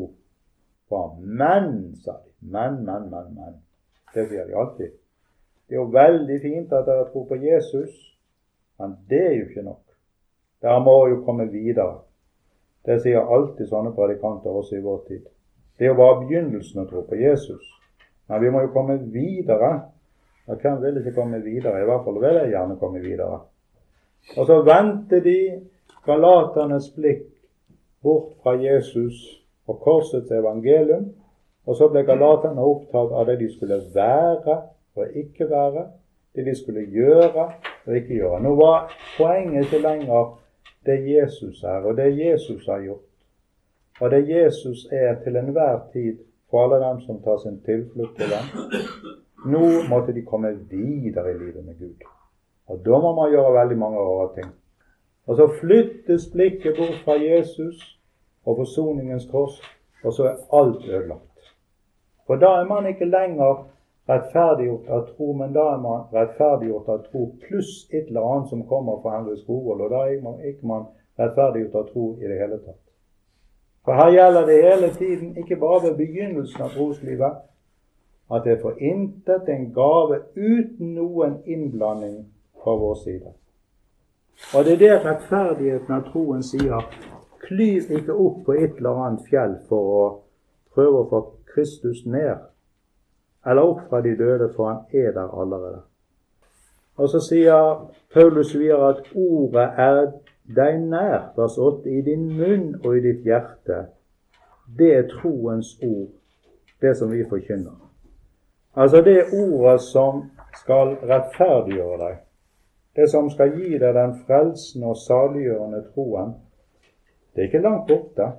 Men, sa de, men. Det sier de alltid. Det er jo veldig fint at dere tror på Jesus, men det er jo ikke nok. Dere må jo komme videre. Det sier alltid sånne predikanter også i vår tid. Det er jo bare begynnelsen å tro på Jesus. Men vi må jo komme videre. Og hvem vil ikke komme videre? I hvert fall vil jeg gjerne komme videre. Og så vendte de galaternes blikk bort fra Jesus og korsets evangelium, og så ble galaterne opptatt av det de skulle være og ikke være, det de skulle gjøre og ikke gjøre. Nå var poenget ikke lenger det Jesus er, og det Jesus har gjort, og det Jesus er til enhver tid for alle dem som tar sin tilflukt til dem. Nå måtte de komme videre i livet med Gud, og da må man gjøre veldig mange rare ting. Og så flyttes blikket bort fra Jesus og forsoningens kors, og så er alt ødelagt. For da er man ikke lenger rettferdiggjort av tro, men da er man rettferdiggjort av tro pluss et eller annet som kommer fra Henrik Skogvold, og da er ikke man rettferdiggjort av tro i det hele tatt. For her gjelder det hele tiden, ikke bare ved begynnelsen av troslivet, at det er for intet en gave uten noen innblanding fra vår side. Og det er det rettferdigheten av troen sier. Klyv ikke opp på et eller annet fjell for å prøve å få Kristus ned, eller opp fra de døde, for han er der allerede. Og så sier Paulus videre at ordet er deg nær, vers 8, i din munn og i ditt hjerte. Det er troens ord, det som vi forkynner. Altså det ordet som skal rettferdiggjøre deg, det som skal gi deg den frelsende og saliggjørende troen, det er ikke langt borte.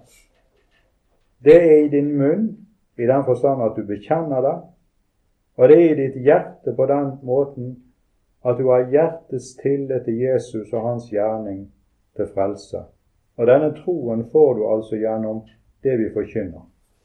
Det er i din munn, i den forstand at du bekjenner det, og det er i ditt hjerte på den måten at du har hjertets tillit til Jesus og hans gjerning til frelse. Og denne troen får du altså gjennom det vi forkynner.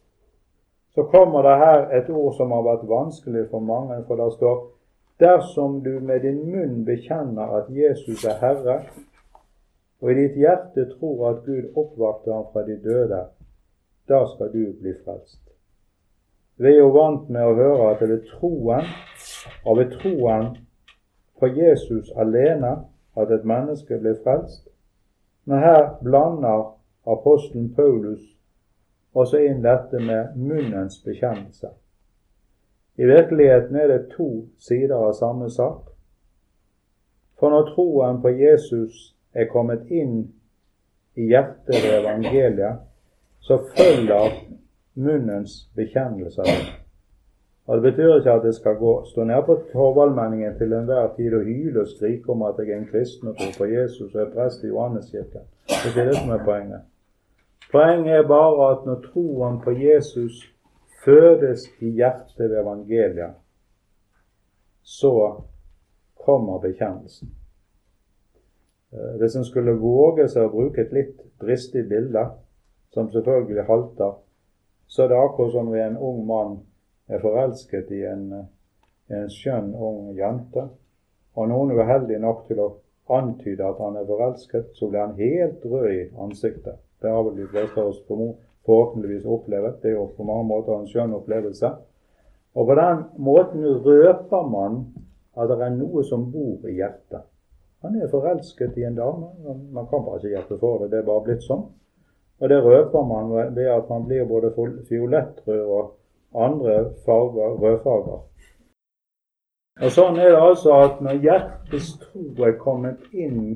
Så kommer det her et ord som har vært vanskelig for mange, for det står, dersom du med din munn bekjenner at Jesus er Herre, og i ditt hjerte tror at Gud oppvakte ham fra de døde, da skal du bli frelst. Vi er jo vant med å høre at det ved troen, og ved troen på Jesus alene, at et menneske blir frelst. Men her blander apostelen Paulus også inn dette med munnens bekjennelse. I virkeligheten er det to sider av samme sak. For når troen på Jesus er kommet inn i hjertet ved evangeliet, så følger munnens bekjennelse av det. Og det betyr ikke at det skal stå ned på Torvaldmenningen til enhver tid og hyle og skrike om at jeg er en kristen og tror på Jesus og er prest i Johanneskirken. Det er ikke det som er poenget. Poenget er bare at når troen på Jesus fødes i hjertet ved evangeliet, så kommer bekjennelsen. Hvis en skulle våge seg å bruke et litt dristig bilde, som selvfølgelig halter, så er det akkurat som ved en ung mann er forelsket i en skjønn ung jente, og noen er uheldig nok til å antyde at han er forelsket, så blir han helt rød i ansiktet. Det har vel de fleste av oss forhåpentligvis opplevet. Det er jo på mange måter en skjønn opplevelse. Og på den måten røper man at det er noe som bor i hjertet. Han er forelsket i en dame, man kan bare ikke hjelpe for det, det er bare blitt sånn. Og det røper man ved at man blir både fiolettrød og andre farger, rødfarger. Og sånn er det altså at når hjertets tro er kommet inn,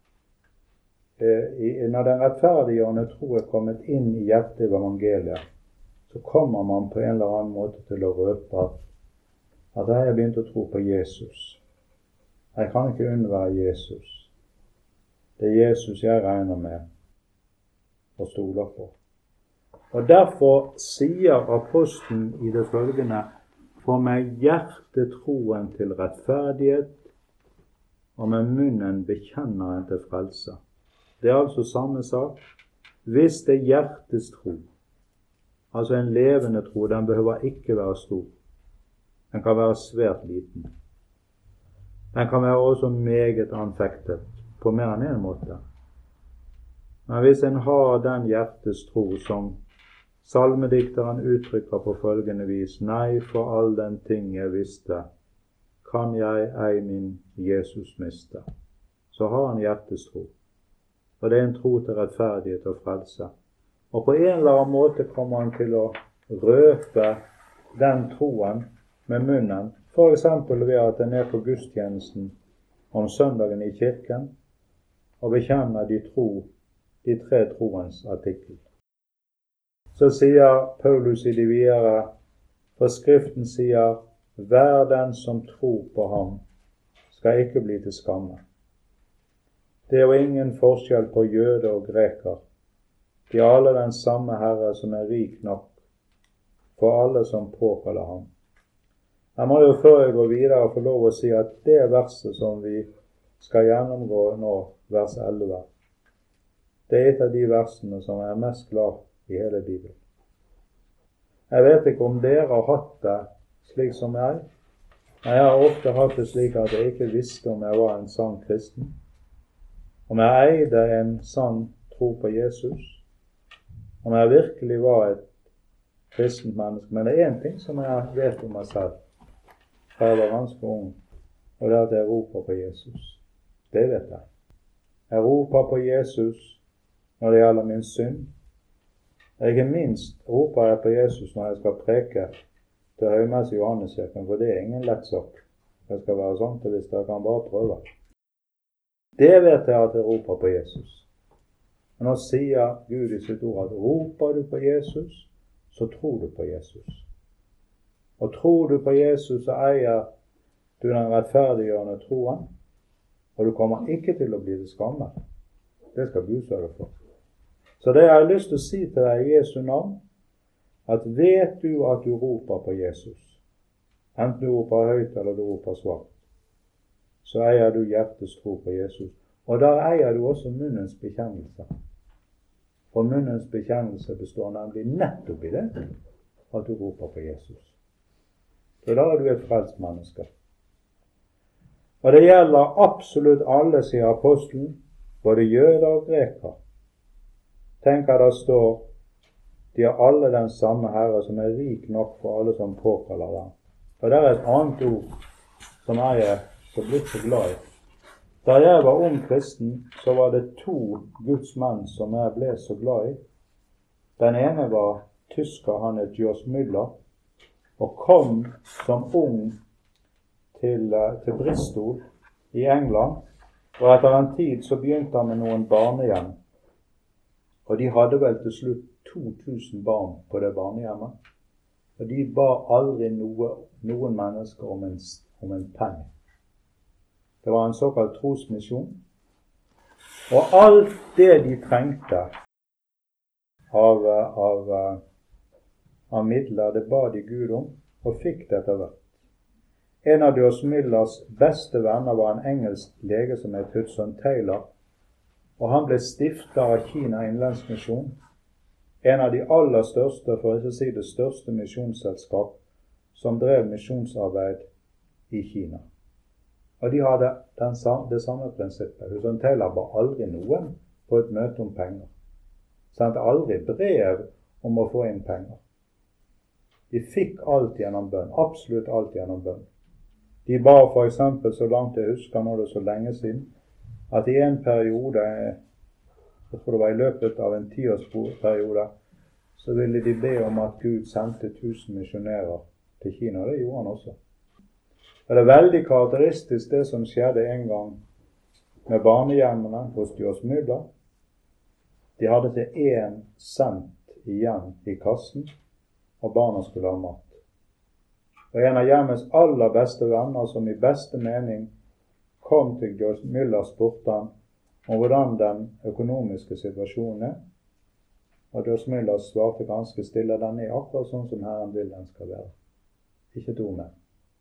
når den rettferdiggjørende tro er kommet inn i hjertet i evangeliet, så kommer man på en eller annen måte til å røpe at jeg har begynt å tro på Jesus. Jeg kan ikke unnvære Jesus. Det er Jesus jeg regner med og stoler på. Og derfor sier apostelen i det følgende: for med hjertet troen til rettferdighet, og med munnen bekjenner en til frelse. Det er altså samme sak. Hvis det er hjertets tro, altså en levende tro, den behøver ikke være stor. Den kan være svært liten. Den kan være også meget anfektet, på mer enn en måte. Men hvis en har den hjertets tro som salmedikteren uttrykker på følgende vis: nei, for all den ting jeg visste, kan jeg ei min Jesus miste. Så har han hjertets tro. Og det er en tro til rettferdighet og frelse. Og på en eller annen måte kommer han til å røpe den troen med munnen, for eksempel ved at en er på gudstjenesten om søndagen i kirken og bekjenner de tre troens artikkel. Så sier Paulus i de videre, for Skriften sier: hver den som tror på ham, skal ikke bli til skamme. Det er jo ingen forskjell på jøde og greker. De er alle den samme Herre som er rik nok for alle som påkaller ham. Jeg må jo før jeg går videre få lov å si at det verset som vi skal gjennomgå nå, vers 11, det er et av de versene som er mest glad i hele Bibelen. Jeg vet ikke om dere har hatt det slik som jeg. Jeg har ofte hatt det slik at jeg ikke visste om jeg var en sann kristen. Om jeg eide en sann tro på Jesus. Om jeg virkelig var et kristent menneske. Men det er en ting som jeg vet om meg selv, da jeg var ganske ung, og det er at jeg roper på Jesus. Det vet jeg. Jeg roper på Jesus når det gjelder min synd. Ikke minst roper jeg på Jesus når jeg skal preke til høymesse i Johanneskirken, for det er ingen lett sak. Det skal være sånn til hvis dere kan bare prøve. Det vet jeg at jeg roper på Jesus. Men nå sier Gud i sitt ord at roper du på Jesus, så tror du på Jesus. Og tror du på Jesus, så eier du den rettferdiggjørende troen, og du kommer ikke til å bli til skamme. Det skal Gud sørge for. Så det jeg har lyst til å si til deg i Jesu navn, at vet du at du roper på Jesus, enten du roper høyt eller du roper svakt, så eier du hjertets tro på Jesus. Og der eier du også munnens bekjennelse. For munnens bekjennelse består nemlig nettopp i det, at du roper på Jesus. Så da er du et frelst menneske. Og det gjelder absolutt alle, sier apostelen, både jøder og greker. Tenk at det står: de har alle den samme Herre som er rik nok for alle som påkaller dem. Og det er et annet ord som jeg er så blitt så glad i. Da jeg var ung kristen, så var det 2 Guds menn som jeg ble så glad i. Den ene var tysker, han het George Müller, og kom som ung til Bristol i England. Og etter en tid så begynte han med noen barnehjem. Og de hadde vel til slutt 2000 barn på det barnehjemmet. Og de ba aldri noen mennesker om en penn. Det var en såkalt trosmisjon. Og alt det de trengte av midler, det ba de Gud om, og fikk det etter hvert. En av George Müllers beste venner var en engelsk lege som het Hudson Taylor, og han ble stifter av Kina Innlandsmisjon, en av de aller største, for ikke å si det største misjonsselskap som drev misjonsarbeid i Kina. Og de hadde det samme prinsippet. Hudson Taylor ba aldri noen på et møte om penger. Sendte aldri brev om å få inn penger. De fikk alt gjennom bønn, absolutt alt gjennom bønn. De ba for eksempel, så langt jeg husker, nå er det så lenge siden, at i en periode, jeg tror det var i løpet av en 10-årsperiode, så ville de be om at Gud sendte 1000 misjonærer til Kina. Det gjorde han også. Og det er veldig karakteristisk det som skjedde en gang med barnehjemmene hos George Müller. De hadde til 1 cent igjen i kassen, og barna skulle ha mat. Og en av hjemmets aller beste venner, som i beste mening kom til George Müller, spurte han om hvordan den økonomiske situasjonen er. Og George Müller svarte ganske stille, den er akkurat sånn som Herren vil den skal være. Ikke et ord mer.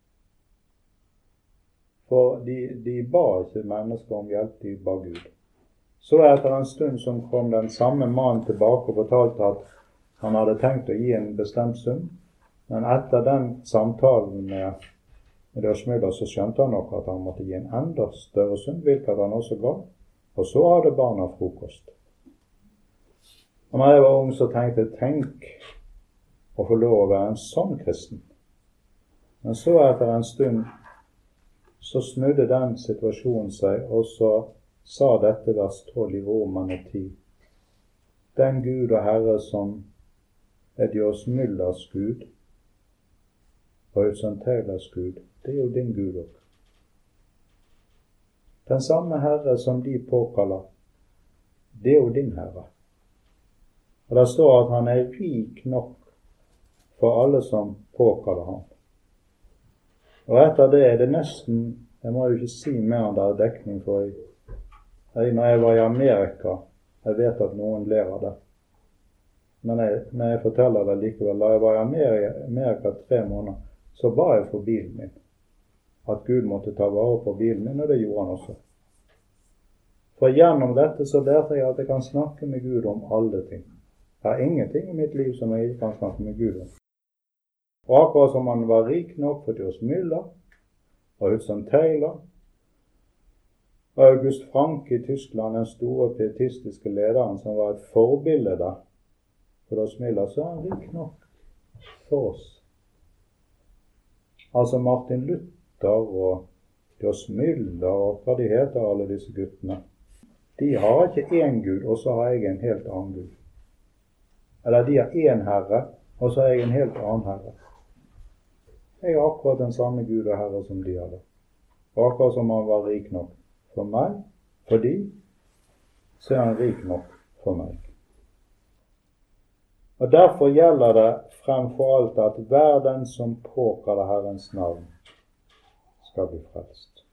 For de ba ikke mennesker om hjelp, de ba Gud. Så etter en stund som kom den samme mannen tilbake og fortalte at han hadde tenkt å gi en bestemt sum. Men etter den samtalen med George Müller så skjønte han nok at han måtte gi en enda større sum, hvilket han også ga. Og så hadde barna frokost. Og når jeg var ung så tenkte jeg, tenk å få lov å være en sånn kristen. Men så etter en stund så snudde den situasjonen seg, og så sa dette vers 12 i Romerne 10. Den Gud og Herre som er George Müllers Gud, og Hudson Taylors Gud, det er jo din Gud også. Den samme Herre som de påkaller, det er jo din Herre. Og det står at han er rik nok for alle som påkaller ham. Og etter det er det nesten, jeg må jo ikke si mer enn det er dekning for når jeg var i Amerika, jeg vet at noen ler av det. Men jeg forteller det likevel. Da jeg var i Amerika 3 måneder, så ba jeg for bilen min. At Gud måtte ta vare på bilen min, og det gjorde han også. For gjennom dette så lærte jeg at jeg kan snakke med Gud om alle ting. Det er ingenting i mitt liv som jeg ikke kan snakke med Gud om. Og akkurat som han var rik nok for George Müller, og Hudson Taylor, og August Frank i Tyskland, den store pietistiske lederen som var et forbilde der, for George Müller, så er han rik nok for oss. Altså Martin Luther og George Müller og hva de heter, alle disse guttene. De har ikke én Gud, og så har jeg en helt annen Gud. Eller de har én Herre, og så har jeg en helt annen Herre. Jeg har akkurat den samme Gud og Herre som de hadde. Og akkurat som han var rik nok for meg, for de, så er han rik nok for meg. Og derfor gjelder det fremfor alt at hver den som påkaller Herrens navn skal bli frelst.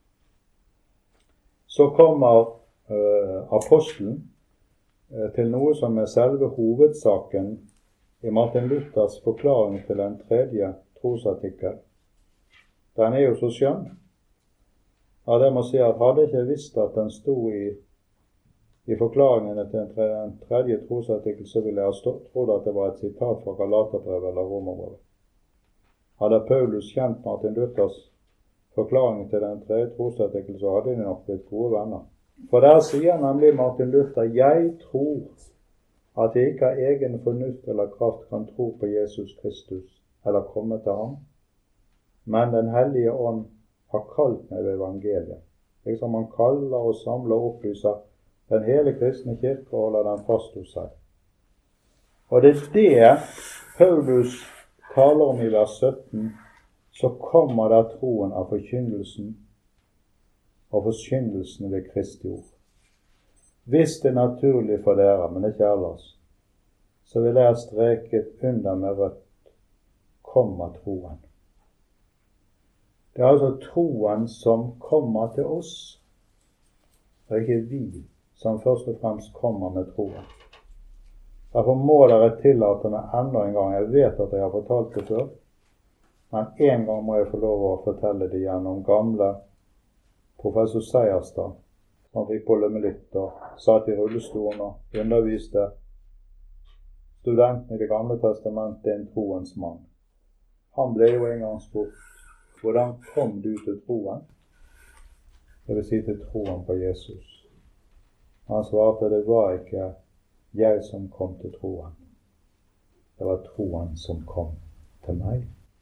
Så kommer apostelen til noe som er selve hovedsaken i Martin Luthers forklaring til den 3. trosartikkel. Den er jo så skjønn at jeg må si at hadde jeg ikke visst at den stod i forklaringene til den 3. trosartikkel, så ville jeg ha trodd at det var et sitat fra Galaterbrevet eller Romerbrevet. Hadde Paulus kjent Martin Luthers forklaring til den 3. trosartikkel, så hadde de nok blitt gode venner. For der sier nemlig Martin Luther, jeg tror at jeg ikke av egen fornuft eller kraft kan tro på Jesus Kristus eller komme til ham, men den hellige ånd har kalt meg ved evangeliet. liksom han kaller og samler og opplyser den hele kristne kirke og holder den fast hos seg. Og det er det Paulus taler om i vers 17, så kommer der troen av forkynnelsen og forkynnelsen ved Kristi ord. Hvis det er naturlig for dere, men ikke ellers, så vil jeg streket under med rødt, kommer troen. Det er altså troen som kommer til oss. Det er ikke vi som først og fremst kommer med troen. Derfor må dere tillate meg enda en gang. Jeg vet at jeg har fortalt det før, men en gang må jeg få lov å fortelle det gjennom gamle professor Seierstad, som fikk polymyelitt og satt i rullestolen og underviste studenten i Det gamle testamentet, en troens mann. Han ble jo en gang spurt, hvordan kom du til troen? Det vil si til troen på Jesus. Han svarte, det var ikke jeg som kom til troen. Det var troen som kom til meg.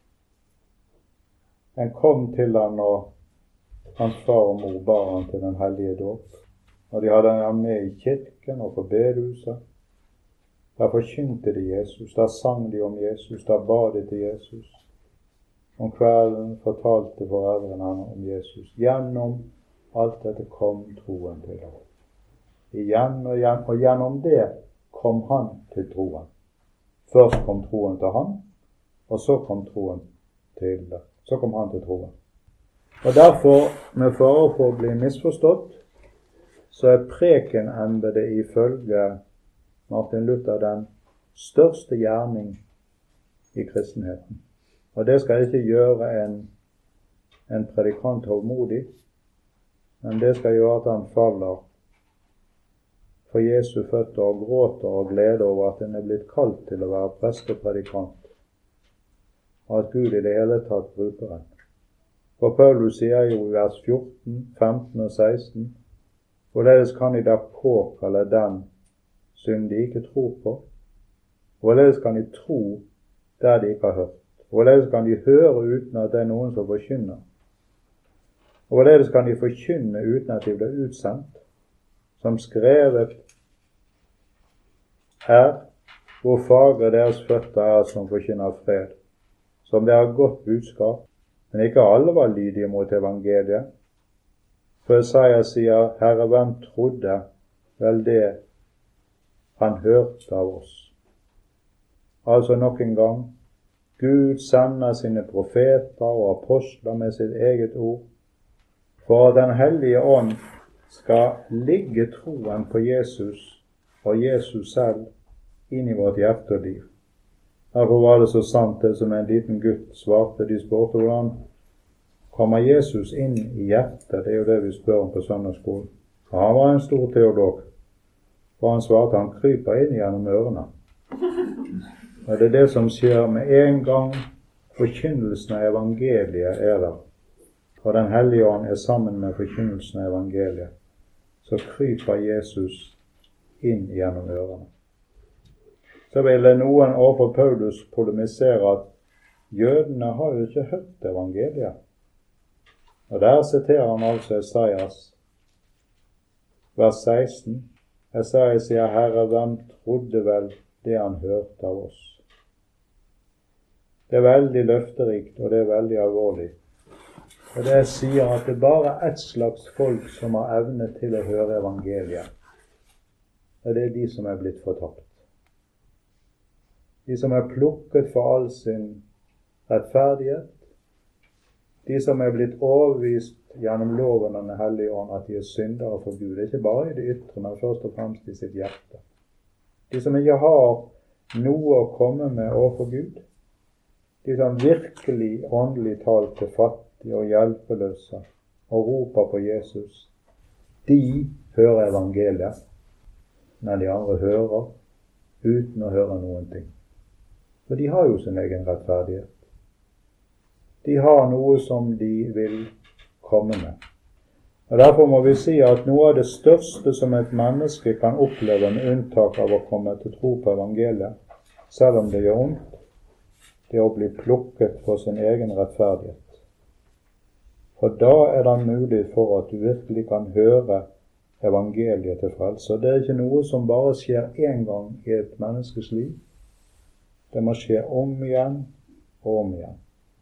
Den kom til han og hans far og mor bar han til den hellige dåp. Og de hadde han med i kirken og på bedehuset. Der forkynte de Jesus, der sang de om Jesus, der ba de til Jesus. Om kvelden fortalte foreldrene om Jesus. Gjennom alt dette kom troen til ham. Igjen og igjen, og gjennom det kom han til troen. Først kom troen til han, og så kom troen til det. Så kom han til troen. Og derfor, med fare for å bli misforstått, så er prekenembedet ifølge Martin Luther den største gjerning i kristenheten. Og det skal ikke gjøre en predikant hovmodig, men det skal gjøre at han faller for Jesu føtter og gråter og gleder over at han er blitt kalt til å være prestepredikant, og at Gud i det hele tatt bruker han. For Paulus sier jo i vers 14, 15 og 16, hvorledes kan de da påkalle den synd de ikke tror på? Hvorledes kan de tro der de ikke har hørt? Hvorledes kan de høre uten at det er noen som forkynner? Og hvorledes kan de forkynne uten at de blir utsendt? Som skrevet her, hvor fagre deres føtter er som forkynner fred, som det er godt budskap, men ikke alle var lydige mot evangeliet. For Jesaja sier, Herre, hvem trodde vel det han hørte av oss? Altså nok en gang, Gud sender sine profeter og apostler med sitt eget ord, for at den hellige ånd skal ligge troen på Jesus og Jesus selv inn i vårt hjerte og liv. Derfor var det så sant det som en liten gutt svarte. De spurte hvordan kommer Jesus inn i hjertet. Det er jo det vi spør om på søndagsskolen. Og han var en stor teolog. For han svarte han kryper inn gjennom ørene. Og det er det som skjer med en gang forkynnelsen av evangeliet er der. Og den hellige ånd er sammen med forkynnelsen av evangeliet. Så kryper Jesus inn gjennom ørene. Så ville noen overfor Paulus polemisere at jødene har jo ikke hørt evangeliet. Og der siterer han altså Esaias, vers 16. Esaias sier, Herre, hvem trodde vel det han hørte av oss? Det er veldig løfterikt, og det er veldig alvorlig. Og det sier at det bare er ett slags folk som har evne til å høre evangeliet. Og det er de som er blitt fortapt. De som er plukket for all sin rettferdighet. De som er blitt overbevist gjennom loven og den hellige ånd at de er syndere for Gud. Det er ikke bare i det ytre, men først og fremst i sitt hjerte. De som ikke har noe å komme med overfor Gud. De som virkelig åndelig talt er fattige og hjelpeløse og roper på Jesus. De hører evangeliet, men de andre hører uten å høre noen ting. For de har jo sin egen rettferdighet. De har noe som de vil komme med. Og derfor må vi si at noe av det største som et menneske kan oppleve med unntak av å komme til tro på evangeliet, selv om det gjør ondt, det er å bli plukket for sin egen rettferdighet. For da er det mulig for at du virkelig kan høre evangeliet til frelse. Og det er ikke noe som bare skjer én gang i et menneskes liv. Det må skje om igjen og om igjen.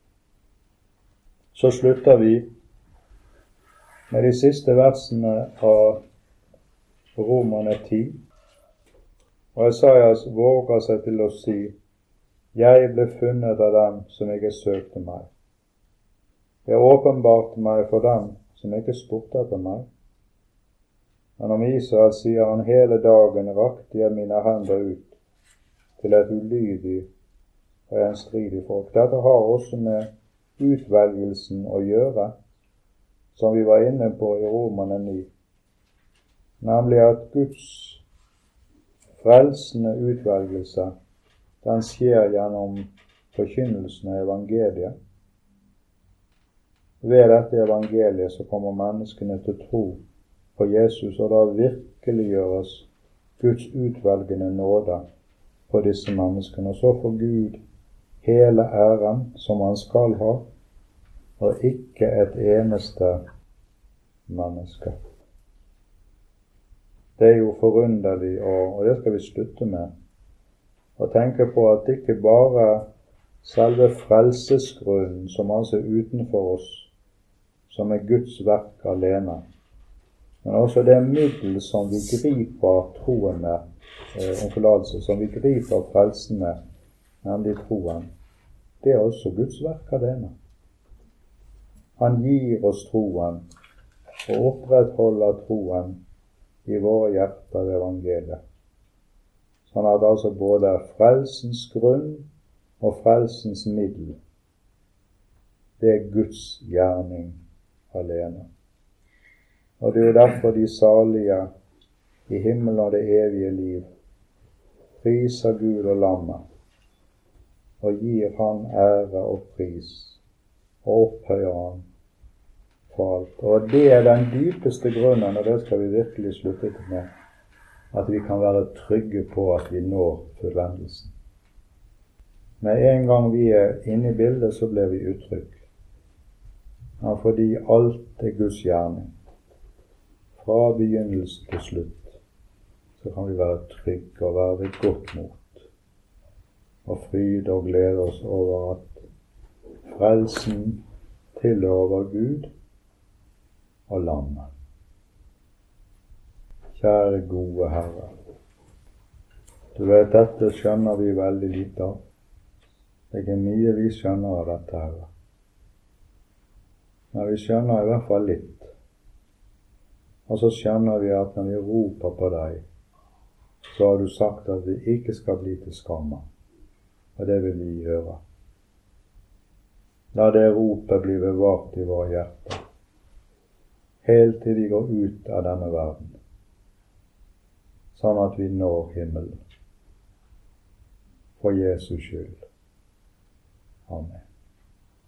Så slutter vi med de siste versene av Romerne 10. Og Esaias våger seg til å si: Jeg ble funnet av dem som ikke søkte meg. Jeg åpenbarte meg for dem som ikke spurte etter meg. Men om Israel sier han: hele dagen rakte jeg mine hender ut til et ulydig og gjenstridig folk. Dette har også med utvelgelsen å gjøre, som vi var inne på i Romerne 9. Nemlig at Guds frelsende utvelgelse, den skjer gjennom forkynnelsen av evangeliet. Ved dette evangeliet så kommer menneskene til tro på Jesus, og da virkeliggjøres Guds utvelgende nåde på disse menneskene. Og så får Gud hele æren som han skal ha, og ikke et eneste menneske. Det er jo forunderlig, og det skal vi slutte med, å tenke på at ikke bare selve frelsesgrunnen, som altså er utenfor oss, som er Guds verk alene, men også det middel som vi griper troen med, om forlatelse, som vi griper frelsen med, nemlig troen, det er også Guds verk alene. Han gir oss troen og opprettholder troen i våre hjerter ved evangeliet. Sånn at altså både frelsens grunn og frelsens middel, det er Guds gjerning alene. Og det er jo derfor de salige i himmelen og det evige liv priser Gud og lammet, og gir han ære og pris, og opphøyer han for alt. Og det er den dypeste grunnen, og det skal vi virkelig slutte med, at vi kan være trygge på at vi når fullvendelsen. Med en gang vi er inne i bildet, så blir vi utrygge. Ja, fordi alt er Guds gjerning. Fra begynnelse til slutt, så kan vi være trygge og være ved godt mot, og fryde og glede oss over at frelsen tilhører Gud og lammet. Kjære gode Herre, du vet, dette skjønner vi veldig lite av. Det er ikke mye vi skjønner av dette, Herre. Men vi skjønner i hvert fall litt. Og så skjønner vi at når vi roper på deg, så har du sagt at vi ikke skal bli til skamme. Og det vil vi gjøre. La det ropet bli bevart i våre hjerter, helt til vi går ut av denne verden, sånn at vi når himmelen. For Jesus skyld. Amen.